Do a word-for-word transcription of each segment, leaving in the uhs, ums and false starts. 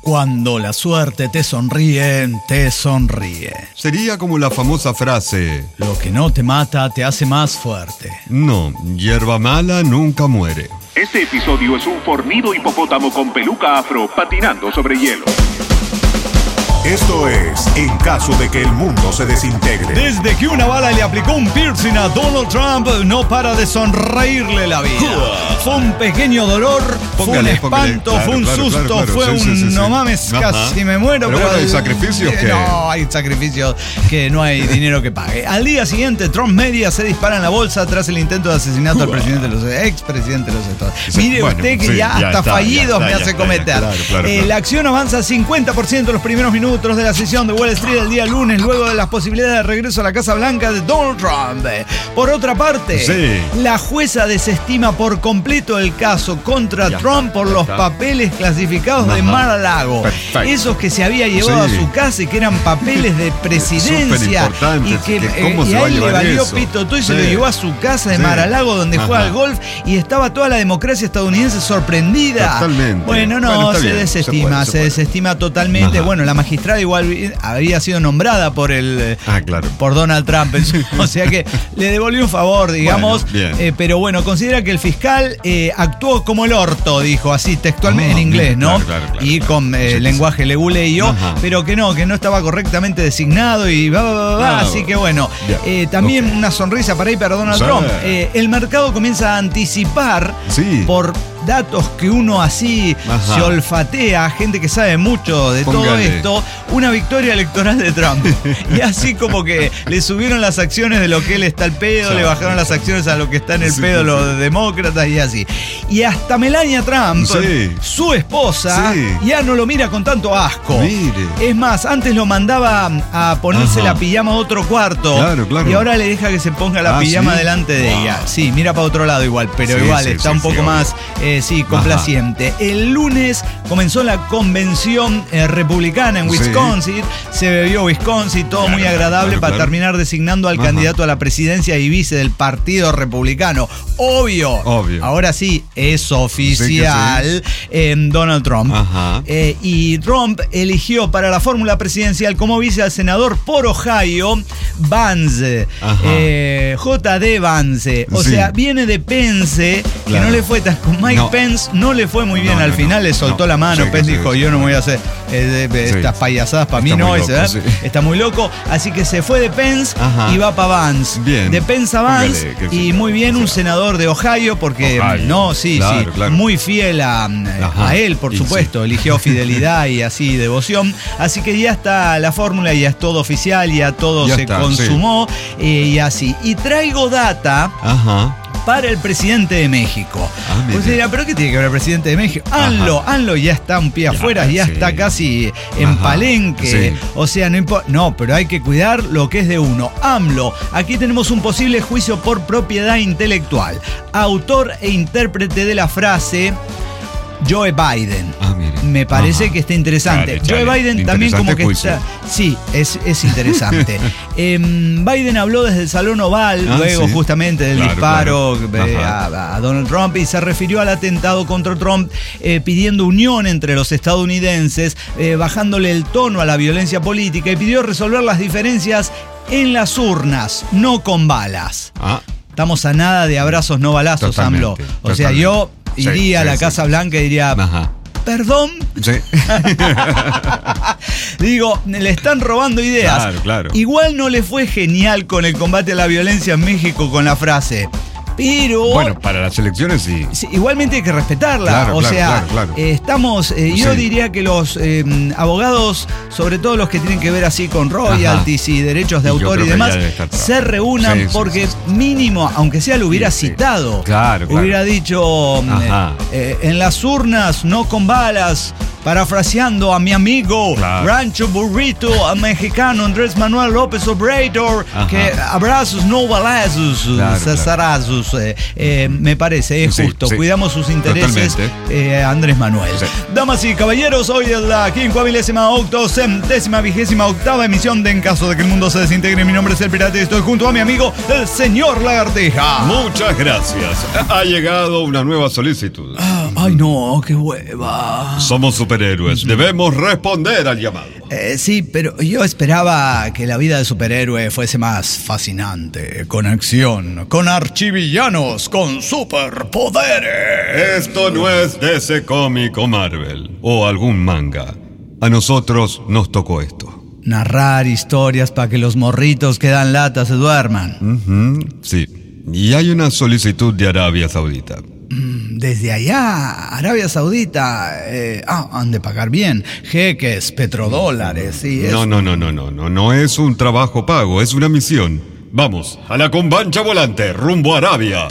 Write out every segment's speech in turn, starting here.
Cuando la suerte te sonríe, te sonríe. Sería como la famosa frase: lo que no te mata te hace más fuerte. No, hierba mala nunca muere. Este episodio es un fornido hipopótamo con peluca afro patinando sobre hielo. Esto es En caso de que el mundo se desintegre. Desde que una bala le aplicó un piercing a Donald Trump, no para de sonreírle la vida. Fue un pequeño dolor, Póngale, fue un espanto, póngale, claro, fue un claro, susto, claro, claro. fue Sí, un sí, sí, sí. no mames, Ajá. casi me muero. Pero bueno, ¿hay sacrificios que? No, hay sacrificios que no hay dinero que pague. Al día siguiente, Trump Media se dispara en la bolsa tras el intento de asesinato al presidente de los expresidente de los Estados Unidos. Sí, Mire bueno, usted que sí, ya ya hasta está, fallidos ya está, me ya hace está, cometer. claro, claro, Eh, claro. La acción avanza cincuenta por ciento en los primeros minutos de la sesión de Wall Street el día lunes, luego de las posibilidades de regreso a la Casa Blanca de Donald Trump. Por otra parte, Sí. la jueza desestima por completo el caso contra Ya Trump está, por ya los está. papeles clasificados de Ajá. Mar-a-Lago. Perfecto. Esos que se había llevado Sí. a su casa y que eran papeles de presidencia. Superimportantes, Y que, que cómo eh, se y a va a él le llevar valió eso. pito todo y se Sí. lo llevó a su casa de Sí. Mar-a-Lago donde Ajá. juega al golf y estaba toda la democracia estadounidense sorprendida. Totalmente. Bueno, no, Bueno, está se bien, desestima, se puede, se, se puede. desestima totalmente. Ajá. Bueno, la magistrada igual había sido nombrada por el Ah, claro. por Donald Trump, o sea que le devolvió un favor, digamos. Bueno, bien. Eh, pero bueno, considera que el fiscal eh, actuó como el orto, dijo así textualmente Ah, en inglés, bien, ¿no? claro, claro, claro, y claro. con eh, Sí, sí, lenguaje leguleyo, Ajá. pero que no, que no estaba correctamente designado y va, va, va, va. Ah, Así que bueno, bien. eh, también Ok. una sonrisa para ahí para Donald Sí. Trump. Eh, el mercado comienza a anticipar Sí. por datos que uno así Ajá. se olfatea, gente que sabe mucho de todo Póngale. esto, una victoria electoral de Trump. Y así como que le subieron las acciones de lo que él está al pedo, Ya, le bajaron las acciones a lo que está en el Sí, pedo sí, los sí. demócratas y así. Y hasta Melania Trump, Sí. su esposa, Sí. ya no lo mira con tanto asco. Mire. Es más, antes lo mandaba a ponerse Ajá. la pijama a otro cuarto. Claro, claro. Y ahora le deja que se ponga la Ah, pijama ¿sí? delante de Wow. ella. Sí, mira para otro lado igual, pero Sí, igual sí, está sí, un sí, poco obvio. más, eh, sí, complaciente. El lunes comenzó la convención eh, republicana en Sí. Wisconsin. Se bebió Wisconsin, todo Claro, muy agradable claro, para claro. terminar designando al Ajá. candidato a la presidencia y vice del Partido Republicano. Obvio. Obvio. Ahora sí, es oficial en Donald Trump. Ajá. Eh, y Trump eligió para la fórmula presidencial como vice al senador por Ohio, Vance. Ajá. Eh, J D Vance. O Sí. sea, viene de Pence, que Claro. no le fue tan. Con Mike No. Pence no le fue muy bien. No, Al no, final no, le soltó no. la mano. Sí, Pence sí, dijo: sí. yo no voy a hacer eh, de- Sí. estas payasadas para mí, Está no. muy ese, loco, ¿eh? sí. Está muy loco. Así que se fue de Pence Ajá. y va para Vance. Bien. De Pence a Vance. Póngale, que Y sí. muy bien, un O sea, senador de Ohio, porque Ohio. no, sí, Claro, sí. claro. Muy fiel a, Ajá. a él, por Y supuesto. Eligió fidelidad y así devoción. Así que ya está la fórmula, ya es todo oficial, ya todo Ya se está, consumó eh, y así. Y traigo data Ajá. para el presidente de México. Ah, mire. Usted dirá, ¿pero qué tiene que ver el presidente de México? Ajá. ANLO, ANLO ya está un pie Ya, afuera, ya sí. está casi en Ajá, Palenque. sí. O sea, no importa. No, pero hay que cuidar lo que es de uno. AMLO, aquí tenemos un posible juicio por propiedad intelectual. Autor e intérprete de la frase Joe Biden. Ah, mire. Me parece Ajá. que está interesante. Chale, Joe chale. Biden también como que Interesante está. Sí, es, es interesante. Em, Biden habló desde el Salón Oval, Ah, luego sí. justamente del Claro, disparo claro. eh, Ajá. a, a Donald Trump y se refirió al atentado contra Trump eh, pidiendo unión entre los estadounidenses, eh, bajándole el tono a la violencia política y pidió resolver las diferencias en las urnas, no con balas. Ah, Estamos a nada de abrazos no balazos, Totalmente, AMLO. O sea, totalmente. yo Sí, iría a sí, la sí. Casa Blanca y diría, ajá. perdón. Sí. Digo, le están robando ideas. Claro, claro. Igual no le fue genial con el combate a la violencia en México con la frase. Pero Bueno, para las elecciones sí. sí, igualmente hay que respetarla. Claro, o claro, sea, claro, claro. eh, estamos, eh, yo Sí. diría que los eh, abogados, sobre todo los que tienen que ver así con royalties y derechos de Y yo autor y creo que demás, ya debe estar se trabajando. reúnan Sí, sí, porque sí, sí. mínimo, aunque sea lo hubiera Sí, sí. citado, Claro, claro. hubiera dicho Ajá. eh, en las urnas, no con balas. Parafraseando a mi amigo Claro. Rancho Burrito, al mexicano Andrés Manuel López Obrador, Ajá. que abrazos, no balazos, Claro, cesarazos. Eh, eh, me parece, es Sí, justo. sí. Cuidamos sus intereses, Totalmente. eh, Andrés Manuel. Sí. Damas y caballeros, hoy es la quincuagésima octocentésima vigésima octava emisión de En caso de que el mundo se desintegre. Mi nombre es El Pirata y estoy junto a mi amigo, el señor Lagartija. Muchas gracias. Ha llegado una nueva solicitud. Ah, ay, no, qué hueva. Somos su superhéroes. Debemos responder al llamado. Eh, sí, pero yo esperaba que la vida de superhéroe fuese más fascinante, con acción, con archivillanos, con superpoderes. Esto no es D C Comic o Marvel, o algún manga. A nosotros nos tocó esto. Narrar historias para que los morritos que dan lata se duerman. Uh-huh, sí, y hay una solicitud de Arabia Saudita. Desde allá, Arabia Saudita, eh, ah, han de pagar bien, jeques, petrodólares, y es... No, no, no, no, no, no, no es un trabajo pago, es una misión. Vamos, a la combancha volante, rumbo a Arabia.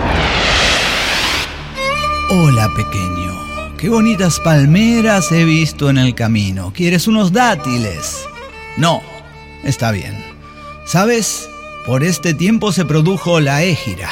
Hola, pequeño, qué bonitas palmeras he visto en el camino. ¿Quieres unos dátiles? No, está bien. ¿Sabes? Por este tiempo se produjo la Égira,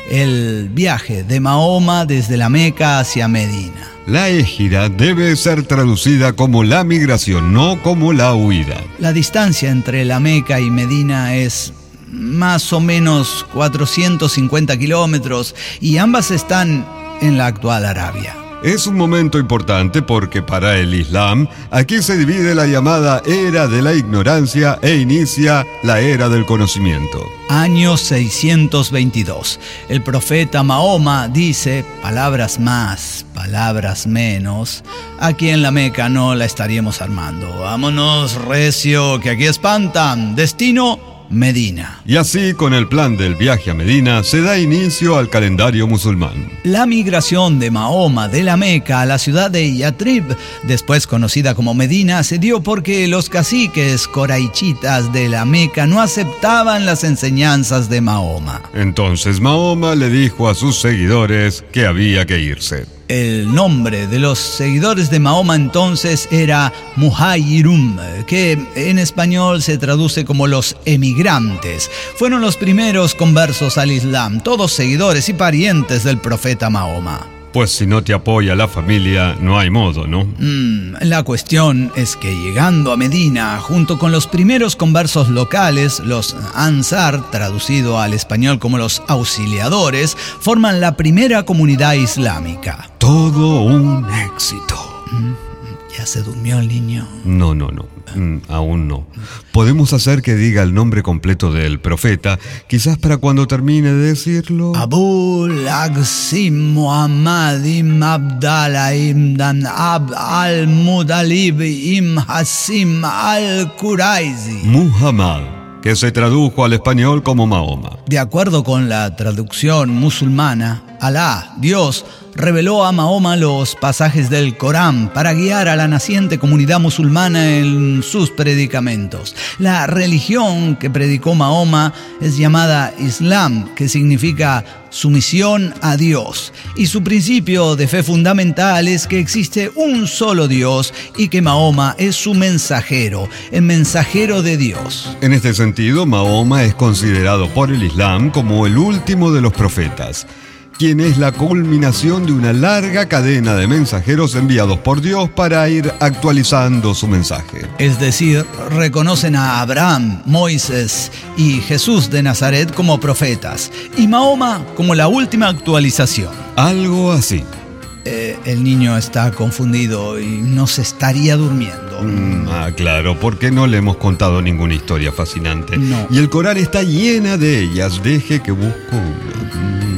el viaje de Mahoma desde la Meca hacia Medina. La égira debe ser traducida como la migración, no como la huida. La distancia entre la Meca y Medina es más o menos cuatrocientos cincuenta kilómetros y ambas están en la actual Arabia. Es un momento importante porque para el Islam aquí se divide la llamada era de la ignorancia e inicia la era del conocimiento. Año seiscientos veintidós. El profeta Mahoma dice, palabras más, palabras menos, aquí en la Meca no la estaríamos armando. Vámonos, recio, que aquí espantan. Destino, Medina. Y así, con el plan del viaje a Medina, se da inicio al calendario musulmán. La migración de Mahoma de la Meca a la ciudad de Yatrib, después conocida como Medina, se dio porque los caciques coraichitas de la Meca no aceptaban las enseñanzas de Mahoma. Entonces Mahoma le dijo a sus seguidores que había que irse. El nombre de los seguidores de Mahoma entonces era Muhajirum, que en español se traduce como los emigrantes. Fueron los primeros conversos al Islam, todos seguidores y parientes del profeta Mahoma. Pues si no te apoya la familia, no hay modo, ¿no? Mm, la cuestión es que llegando a Medina, junto con los primeros conversos locales, los Ansar, traducido al español como los auxiliadores, forman la primera comunidad islámica. Todo un éxito. Mm, ¿ya se durmió el niño? No, no, no. Mm, aún no. Podemos hacer que diga el nombre completo del profeta, quizás para cuando termine de decirlo. Abul Aqsim Muhammad ibn Abdallah ibn Abd al-Mudalib ibn Hasim al-Quraizi. Muhammad, que se tradujo al español como Mahoma. De acuerdo con la traducción musulmana, Alá, Dios, reveló a Mahoma los pasajes del Corán para guiar a la naciente comunidad musulmana en sus predicamentos. La religión que predicó Mahoma es llamada Islam, que significa sumisión a Dios. Y su principio de fe fundamental es que existe un solo Dios y que Mahoma es su mensajero, el mensajero de Dios. En este sentido, Mahoma es considerado por el Islam como el último de los profetas, quien es la culminación de una larga cadena de mensajeros enviados por Dios para ir actualizando su mensaje. Es decir, reconocen a Abraham, Moisés y Jesús de Nazaret como profetas, y Mahoma como la última actualización. Algo así. Eh, el niño está confundido y no se estaría durmiendo. Mm, ah, claro, porque no le hemos contado ninguna historia fascinante. No. Y el Corán está llena de ellas. Deje que busco una.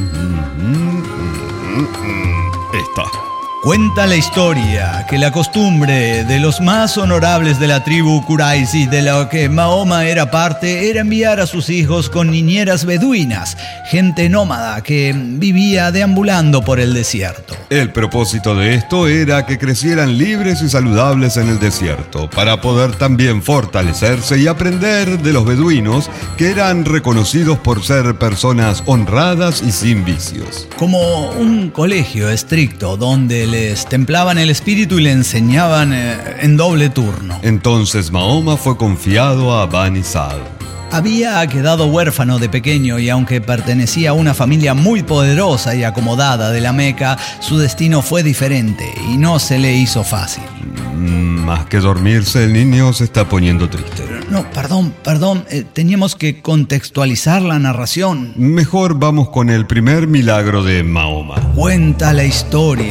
Esta. Cuenta la historia que la costumbre de los más honorables de la tribu Quraishi, de la que Mahoma era parte, era enviar a sus hijos con niñeras beduinas, gente nómada que vivía deambulando por el desierto. El propósito de esto era que crecieran libres y saludables en el desierto, para poder también fortalecerse y aprender de los beduinos, que eran reconocidos por ser personas honradas y sin vicios. Como un colegio estricto donde les templaban el espíritu y le enseñaban eh, en doble turno. Entonces Mahoma fue confiado a Bani Sa'd. Había quedado huérfano de pequeño y aunque pertenecía a una familia muy poderosa y acomodada de la Meca, su destino fue diferente y no se le hizo fácil. Más que dormirse, el niño se está poniendo triste. No, perdón, perdón, eh, teníamos que contextualizar la narración. Mejor vamos con el primer milagro de Mahoma. Cuenta la historia que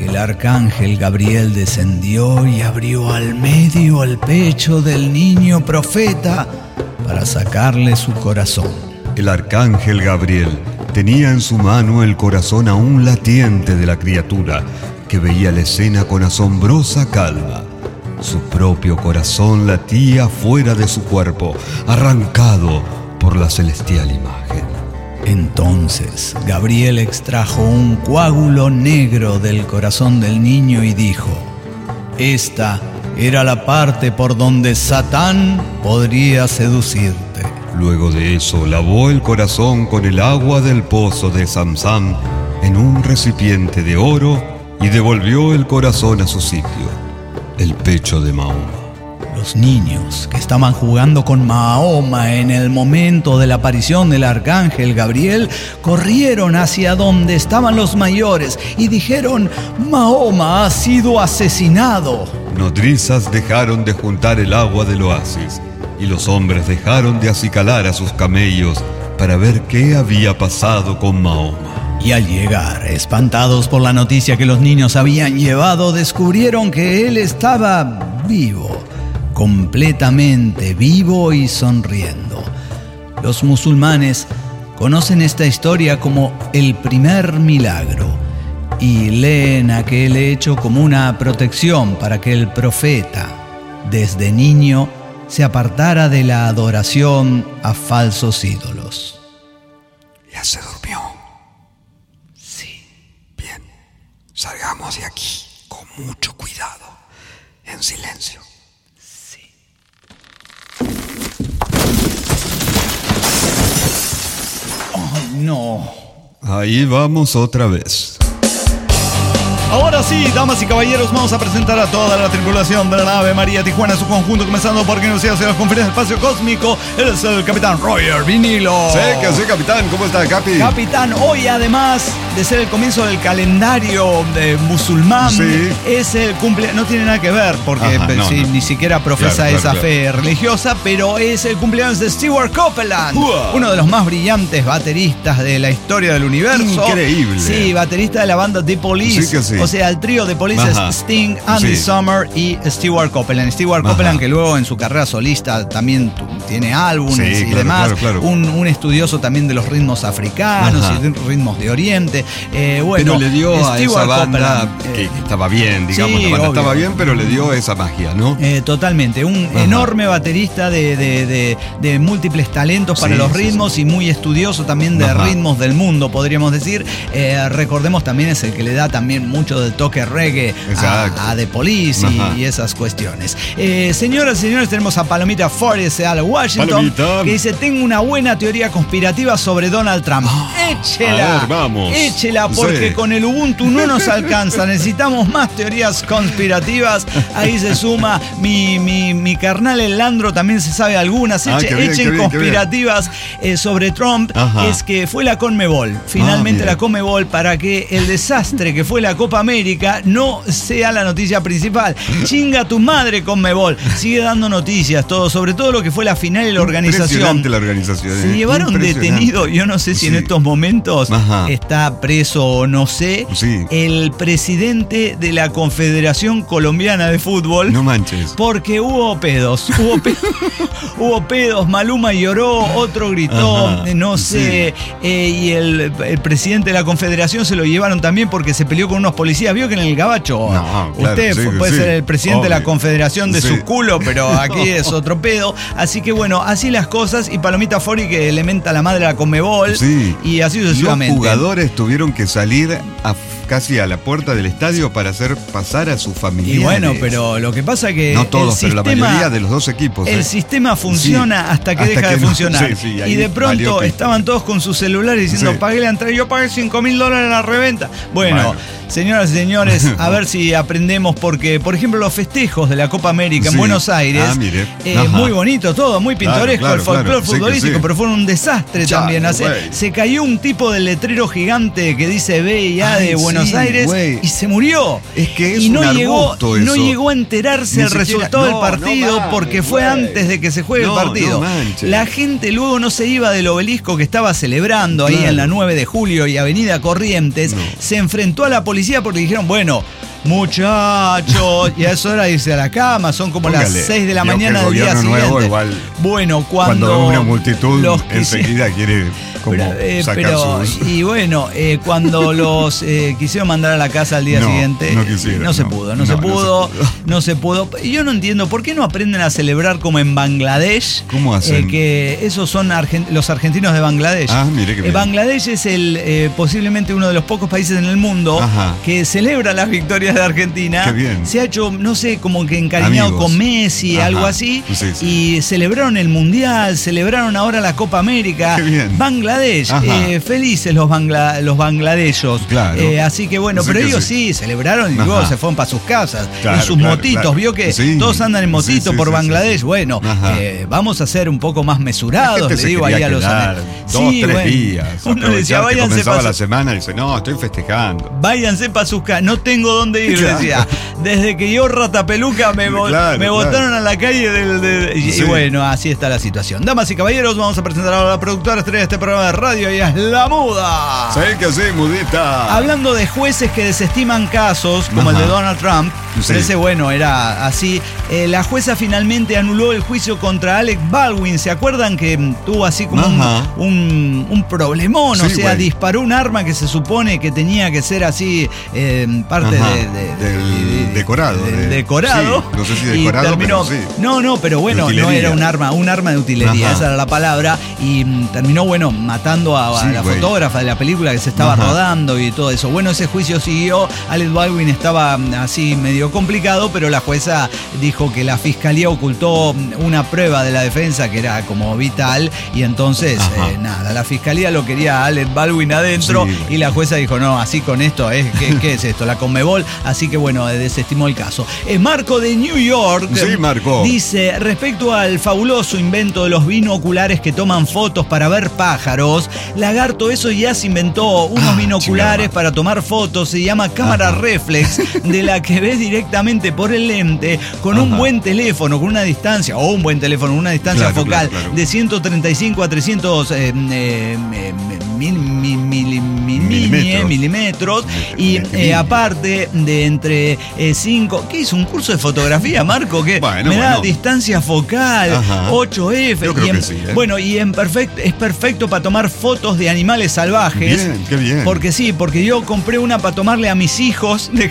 que el arcángel Gabriel descendió y abrió al medio el pecho del niño profeta para sacarle su corazón. El arcángel Gabriel tenía en su mano el corazón aún latiente de la criatura, que veía la escena con asombrosa calma. Su propio corazón latía fuera de su cuerpo, arrancado por la celestial imagen. Entonces Gabriel extrajo un coágulo negro del corazón del niño y dijo: esta era la parte por donde Satán podría seducirte. Luego de eso lavó el corazón con el agua del pozo de Samsam en un recipiente de oro y devolvió el corazón a su sitio, el pecho de Mahoma. Los niños que estaban jugando con Mahoma en el momento de la aparición del arcángel Gabriel corrieron hacia donde estaban los mayores y dijeron: Mahoma ha sido asesinado. Nodrizas dejaron de juntar el agua del oasis y los hombres dejaron de acicalar a sus camellos para ver qué había pasado con Mahoma. Y al llegar, espantados por la noticia que los niños habían llevado, descubrieron que él estaba vivo, completamente vivo y sonriendo. Los musulmanes conocen esta historia como el primer milagro y leen aquel hecho como una protección para que el profeta, desde niño, se apartara de la adoración a falsos ídolos. ¿Ya se durmió? Sí. Bien, salgamos de aquí con mucho cuidado, en silencio. Sí. ¡Ay, no! Ahí vamos otra vez. Ahora sí, damas y caballeros, vamos a presentar a toda la tripulación de la nave María Tijuana en su conjunto, comenzando por quien nos hace las conferencias del espacio cósmico. Él es el capitán Roger Vinilo. Sí, que sí, capitán. ¿Cómo está, Capi? Capitán, hoy además de ser el comienzo del calendario de musulmán, sí, es el cumpleaños, no tiene nada que ver, porque Ajá, no, sí, no. ni siquiera profesa Claro, claro, esa claro. fe religiosa, pero es el cumpleaños de Stewart Copeland, Uah. uno de los más brillantes bateristas de la historia del universo. Increíble. Sí, baterista de la banda The Police. Sí que sí. O sea, el trío de Police Ajá. es Sting, Andy Sí. Summer y Stewart Copeland. Stewart Ajá. Copeland, que luego en su carrera solista también tu- tiene álbumes Sí, y claro, demás. claro, claro. Un, un estudioso también de los ritmos africanos Ajá. y de ritmos de Oriente. Eh, bueno, Pero le dio a esa Stewart banda Copeland, que, eh, que estaba bien, digamos, sí, la banda obvio. estaba bien, pero le dio esa magia, ¿no? Eh, totalmente, un Ajá. enorme baterista de, de- de- de múltiples talentos para Sí, los sí, ritmos sí. y muy estudioso también de Ajá. ritmos del mundo, podríamos decir. Eh, recordemos también es el que le da también mucho del toque reggae Exacto. a, a The Police y, Ajá. y esas cuestiones. Eh, señoras y señores, tenemos a Palomita Forrest de Washington, Palomita. que dice: tengo una buena teoría conspirativa sobre Donald Trump. Échela, a ver, vamos. échela, porque Sí. con el Ubuntu no nos alcanza, necesitamos más teorías conspirativas. Ahí se suma mi, mi, mi carnal el Landro, también se sabe algunas. Ah, Eche- qué bien, echen qué bien, qué bien. conspirativas eh, sobre Trump. Ajá. Es que fue la Conmebol, finalmente mira. la Conmebol, para que el desastre que fue la Copa América no sea la noticia principal. Chinga tu madre, Conmebol. Sigue dando noticias, todo, sobre todo lo que fue la final y la organización. Impresionante la organización. Se eh. llevaron Impresionante. detenido, yo no sé si en Sí. estos momentos Ajá. está preso o no sé, Sí. el presidente de la Confederación Colombiana de Fútbol. No manches. Porque hubo pedos, hubo pedos, hubo pedos, Maluma lloró, otro gritó, Ajá, eh, no sé, eh, y el, el presidente de la Confederación se lo llevaron también porque se peleó con unos policías. Vio que en el Gabacho, No, claro, usted sí, fue- puede sí, ser el presidente de la obvio. Confederación de Sí. su culo, pero aquí es otro pedo. Así que bueno, así las cosas, y Palomita Fori que le menta la madre a la Conmebol, Sí. y así Los sucesivamente. jugadores tuvieron que salir a- casi a la puerta del estadio para hacer pasar a sus familiares. Y bueno, pero lo que pasa que No todos, el pero la sistema- mayoría de los dos equipos. El eh. sistema funciona Sí, hasta que hasta deja que de no. funcionar. Sí, sí, ahí y de valió pronto pito. estaban todos con sus celulares diciendo: Sí. pagué la entrada. Yo pagué cinco mil dólares en la reventa. Bueno, Bueno. señoras y señores, a ver si aprendemos, porque, por ejemplo, los festejos de la Copa América en Sí. Buenos Aires, Ah, mire. eh, Ajá. muy bonito todo, muy pintoresco, claro, el folclore claro. Sí que futbolístico, sí. pero fueron un desastre Chale, también. Hace- güey. se cayó un tipo del letrero gigante que dice B y A Ay, de sí, Buenos Sí, Aires güey. y se murió. Es que es y no un llegó, arbusto no eso. llegó a enterarse Ni el siquiera- resultado no, del partido no mames, porque fue güey. antes de que se juegue No, el partido. no manches. La gente luego no se iba del obelisco que estaba celebrando ahí Claro. en la nueve de julio y Avenida Corrientes. No. Se enfrentó a la policía porque dijeron, bueno, muchachos, ya es hora de irse a la cama, son como Póngale, las seis de la digo que mañana el del día gobierno nuevo siguiente. igual, bueno, cuando, Cuando ve una multitud, los quisi- enseguida quiere como pero, eh, sacar pero, sus... y bueno, eh, cuando los eh, quisieron mandar a la casa al día No, siguiente, no quisieron, no se no. pudo, no, No, se no se pudo, pudo. no se pudo. Y yo no entiendo, ¿por qué no aprenden a celebrar como en Bangladesh? ¿Cómo hacen? Eh, que esos son argen- los argentinos de Bangladesh. Ah, mire qué Eh, bien. Bangladesh es el eh, posiblemente uno de los pocos países en el mundo Ajá. que celebra las victorias de Argentina. Qué bien. Se ha hecho, no sé, como que encariñado Amigos. con Messi, Ajá. algo así. Sí, sí. Y celebraron el Mundial, celebraron ahora la Copa América. Qué bien. Bangladesh, Ajá. eh, felices los, bangla, los bangladeyos. Claro. Eh, así que bueno, Así pero que ellos sí. sí, celebraron y Ajá. luego se fueron para sus casas, Claro, en sus claro, motitos. claro. Vio que Sí. todos andan en motito Sí, sí, por sí, Bangladesh. sí. Bueno, Ajá. eh, vamos a ser un poco más La mesurados, gente le se digo ahí quería a los quedar amigos. dos, Sí, tres bueno. días. Uno le decía, aprovechar que váyanse comenzaba para la semana y dice, no, estoy festejando. Váyanse para sus casas, no tengo dónde ir, Claro. decía. Desde que yo Ratapeluca me, vo- Claro, me claro. botaron a la calle del, del- y, Sí. y bueno, así está la situación. Damas y caballeros, vamos a presentar ahora a la productora estrella de este programa de radio, ella es La Muda. ¿Sabes que sí, mudita? Hablando de jueces que desestiman casos, como Ajá. el de Donald Trump, Sí. pero ese, bueno, era así. Eh, la jueza finalmente anuló el juicio contra Alec Baldwin. ¿Se acuerdan que mm, tuvo así como un, Ajá. un, un problemón? Sí, o sea, güey. disparó un arma que se supone que tenía que ser así, eh, parte Ajá. de, de- Del de- decorado, del de- decorado. sí, no sé si Y decorado, terminó- pero sí. No, no, pero bueno, De no utilería. era un arma, un arma de utilería, Ajá. esa era la palabra. Y mm, terminó, bueno, matando a, a Sí, la güey. fotógrafa de la película que se estaba Ajá. rodando y todo eso. Bueno, ese juicio siguió. Alec Baldwin estaba mm, así medio complicado, pero la jueza dijo que la fiscalía ocultó mm, una prueba de la defensa que era como vital y entonces, Ajá. eh, nada, la fiscalía lo quería a Alec Baldwin adentro Sí, güey. y la jueza dijo, no, así con esto, ¿eh? ¿Qué, qué es esto? La Conmebol. Así que bueno, desestimó el caso. Eh, Marco de New York Sí, eh, Marco. dice, respecto al fabuloso invento de los binoculares que toman fotos para ver pájaros, Lagarto, eso ya se inventó unos Ah, binoculares chingada. para tomar fotos, se llama cámara Ajá. reflex, de la que ves directamente por el lente con un Ajá. buen teléfono, con una distancia, o un buen teléfono, una distancia Claro, focal claro, claro. de ciento treinta y cinco a trescientos eh, eh, eh, mil- mil- mil- mil- Milímetros. milímetros, y Milímetros. eh, aparte de entre cinco, ¿qué hizo? ¿Un curso de fotografía, Marco? Que Bueno, me da bueno. distancia focal, Ajá. ocho F. Yo creo y en- que sí, ¿eh? Bueno, y en perfect, es perfecto para tomar fotos de animales salvajes. Bien, qué bien. Porque sí, porque yo compré una para tomarle a mis hijos. de-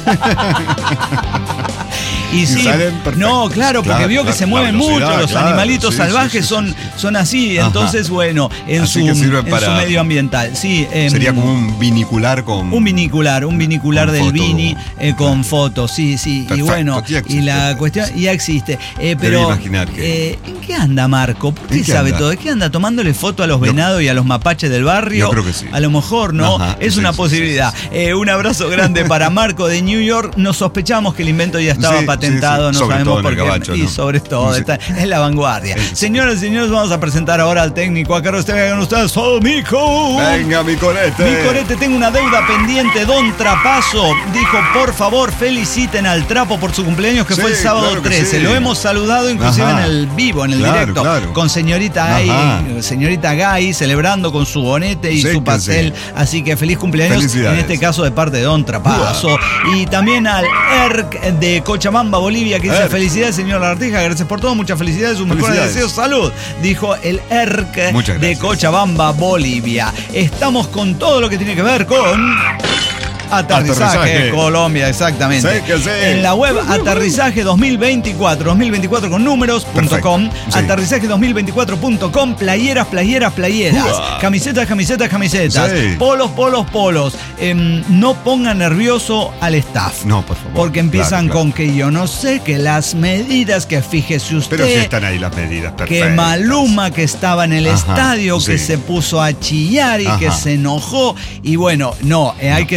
Y Y sí, salen perfectos. no, claro, porque Claro, vio que la- se la mueven mucho, velocidad, los claro, animalitos sí, salvajes sí, sí, son, sí, sí. son así, Ajá. entonces bueno, en, Así su, que sirve en para- su medio ambiental. Sí, em, Sería como un binicular con... un binicular, un binicular con del foto. Vini eh, con fotos, sí, sí. Perfecto, y bueno, ya existe, y la ya cuestión existe. ya existe. Eh, Debe pero, imaginar que- eh, ¿en qué anda Marco? ¿Por qué ¿En qué sabe anda? todo? ¿Es que anda tomándole foto a los Yo- venados y a los mapaches del barrio? Yo creo que sí. A lo mejor, ¿no? Ajá, es sí, una sí, posibilidad. sí, Eh, un abrazo grande para Marco de New York. Nos sospechamos que el invento ya estaba Sí, patentado, sí, sí. no Sobre sabemos todo en por el qué. gabacho, y ¿no? sobre todo, Sí. está, es la vanguardia. Sí, sí. Señoras y señores, vamos a presentar ahora al técnico a cargo de con ustedes, Mico. Venga, mi corete. Mi corete, tengo una deuda pendiente. Don Trapazo dijo, por favor, feliciten al Trapo por su cumpleaños, que Sí, fue el sábado claro que trece. sí. Lo hemos saludado inclusive Ajá. en el vivo, en el Claro, directo, claro. con señorita Ajá. Gay, señorita Gay, celebrando con su bonete y Sí, su que pastel. sí. Así que feliz cumpleaños, en Felicidades. este caso de parte de Don Trapazo. Y también al E R C de Cochabamba, Bolivia, que dice, E R C. felicidades, señor Lagartija, gracias por todo, muchas felicidades, sus mejores Felicidades. deseos, salud, dijo el E R C Muchas de gracias. Cochabamba, Bolivia. Estamos con todo lo que tiene que ver con Aterrizaje, Aterrizaje. Colombia, exactamente. Sí, que sí. En la web aterrizaje dos mil veinticuatro, dos mil veinticuatro con números punto Perfecto. com, Sí. aterrizaje dos mil veinticuatro punto com, playeras, playeras, playeras, Uah. camisetas, camisetas, camisetas, Sí. polos, polos, polos. Em, no ponga nervioso al staff. No, por favor. Porque empiezan Claro, claro. con que yo no sé, que las medidas, que fíjese usted. Pero sí están ahí las medidas Que perfectas. Maluma, que estaba en el Ajá, estadio, que sí. se puso a chillar y Ajá. que se enojó. Y bueno, no, eh, hay que definir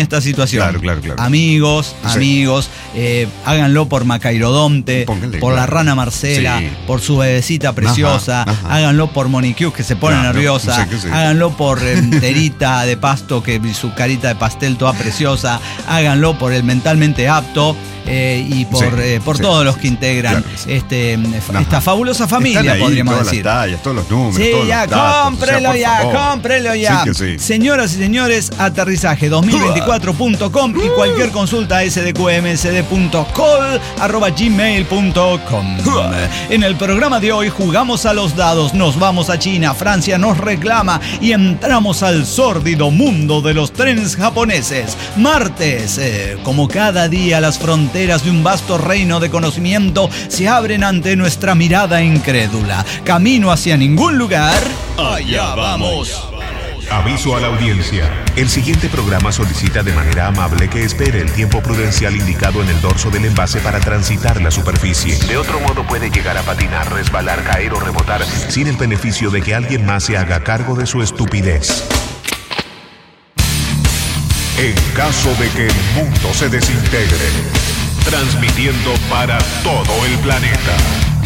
esta situación. Claro, claro, claro. Amigos, Sí. amigos, eh, háganlo por Macairodonte, Póngale, por la claro. rana Marcela, Sí. por su bebecita preciosa, Ajá, ajá. háganlo por Monique que se pone Claro, nerviosa, sí que sí. háganlo por eh, Terita de Pasto, que su carita de pastel toda preciosa, háganlo por el mentalmente apto. Eh, y por, Sí, eh, por sí, todos los sí, que integran claro que sí. este, Ajá. esta fabulosa familia, Están ahí podríamos todas decir. las tallas, todos los números, Sí, todos ya, los datos, o sea, cómprelo por ya, favor. cómprelo ya. Sí que sí. Señoras y señores, aterrizaje dos mil veinticuatro punto com y cualquier consulta s d q m s d punto col arroba gmail punto com. En el programa de hoy jugamos a los dados, nos vamos a China, Francia nos reclama y entramos al sórdido mundo de los trenes japoneses. Martes, eh, como cada día, las fronteras de un vasto reino de conocimiento se abren ante nuestra mirada incrédula. Camino hacia ningún lugar. Allá vamos. Aviso a la audiencia. El siguiente programa solicita de manera amable que espere el tiempo prudencial indicado en el dorso del envase para transitar la superficie. De otro modo puede llegar a patinar, resbalar, caer o rebotar sin el beneficio de que alguien más se haga cargo de su estupidez. En caso de que el mundo se desintegre, transmitiendo para todo el planeta.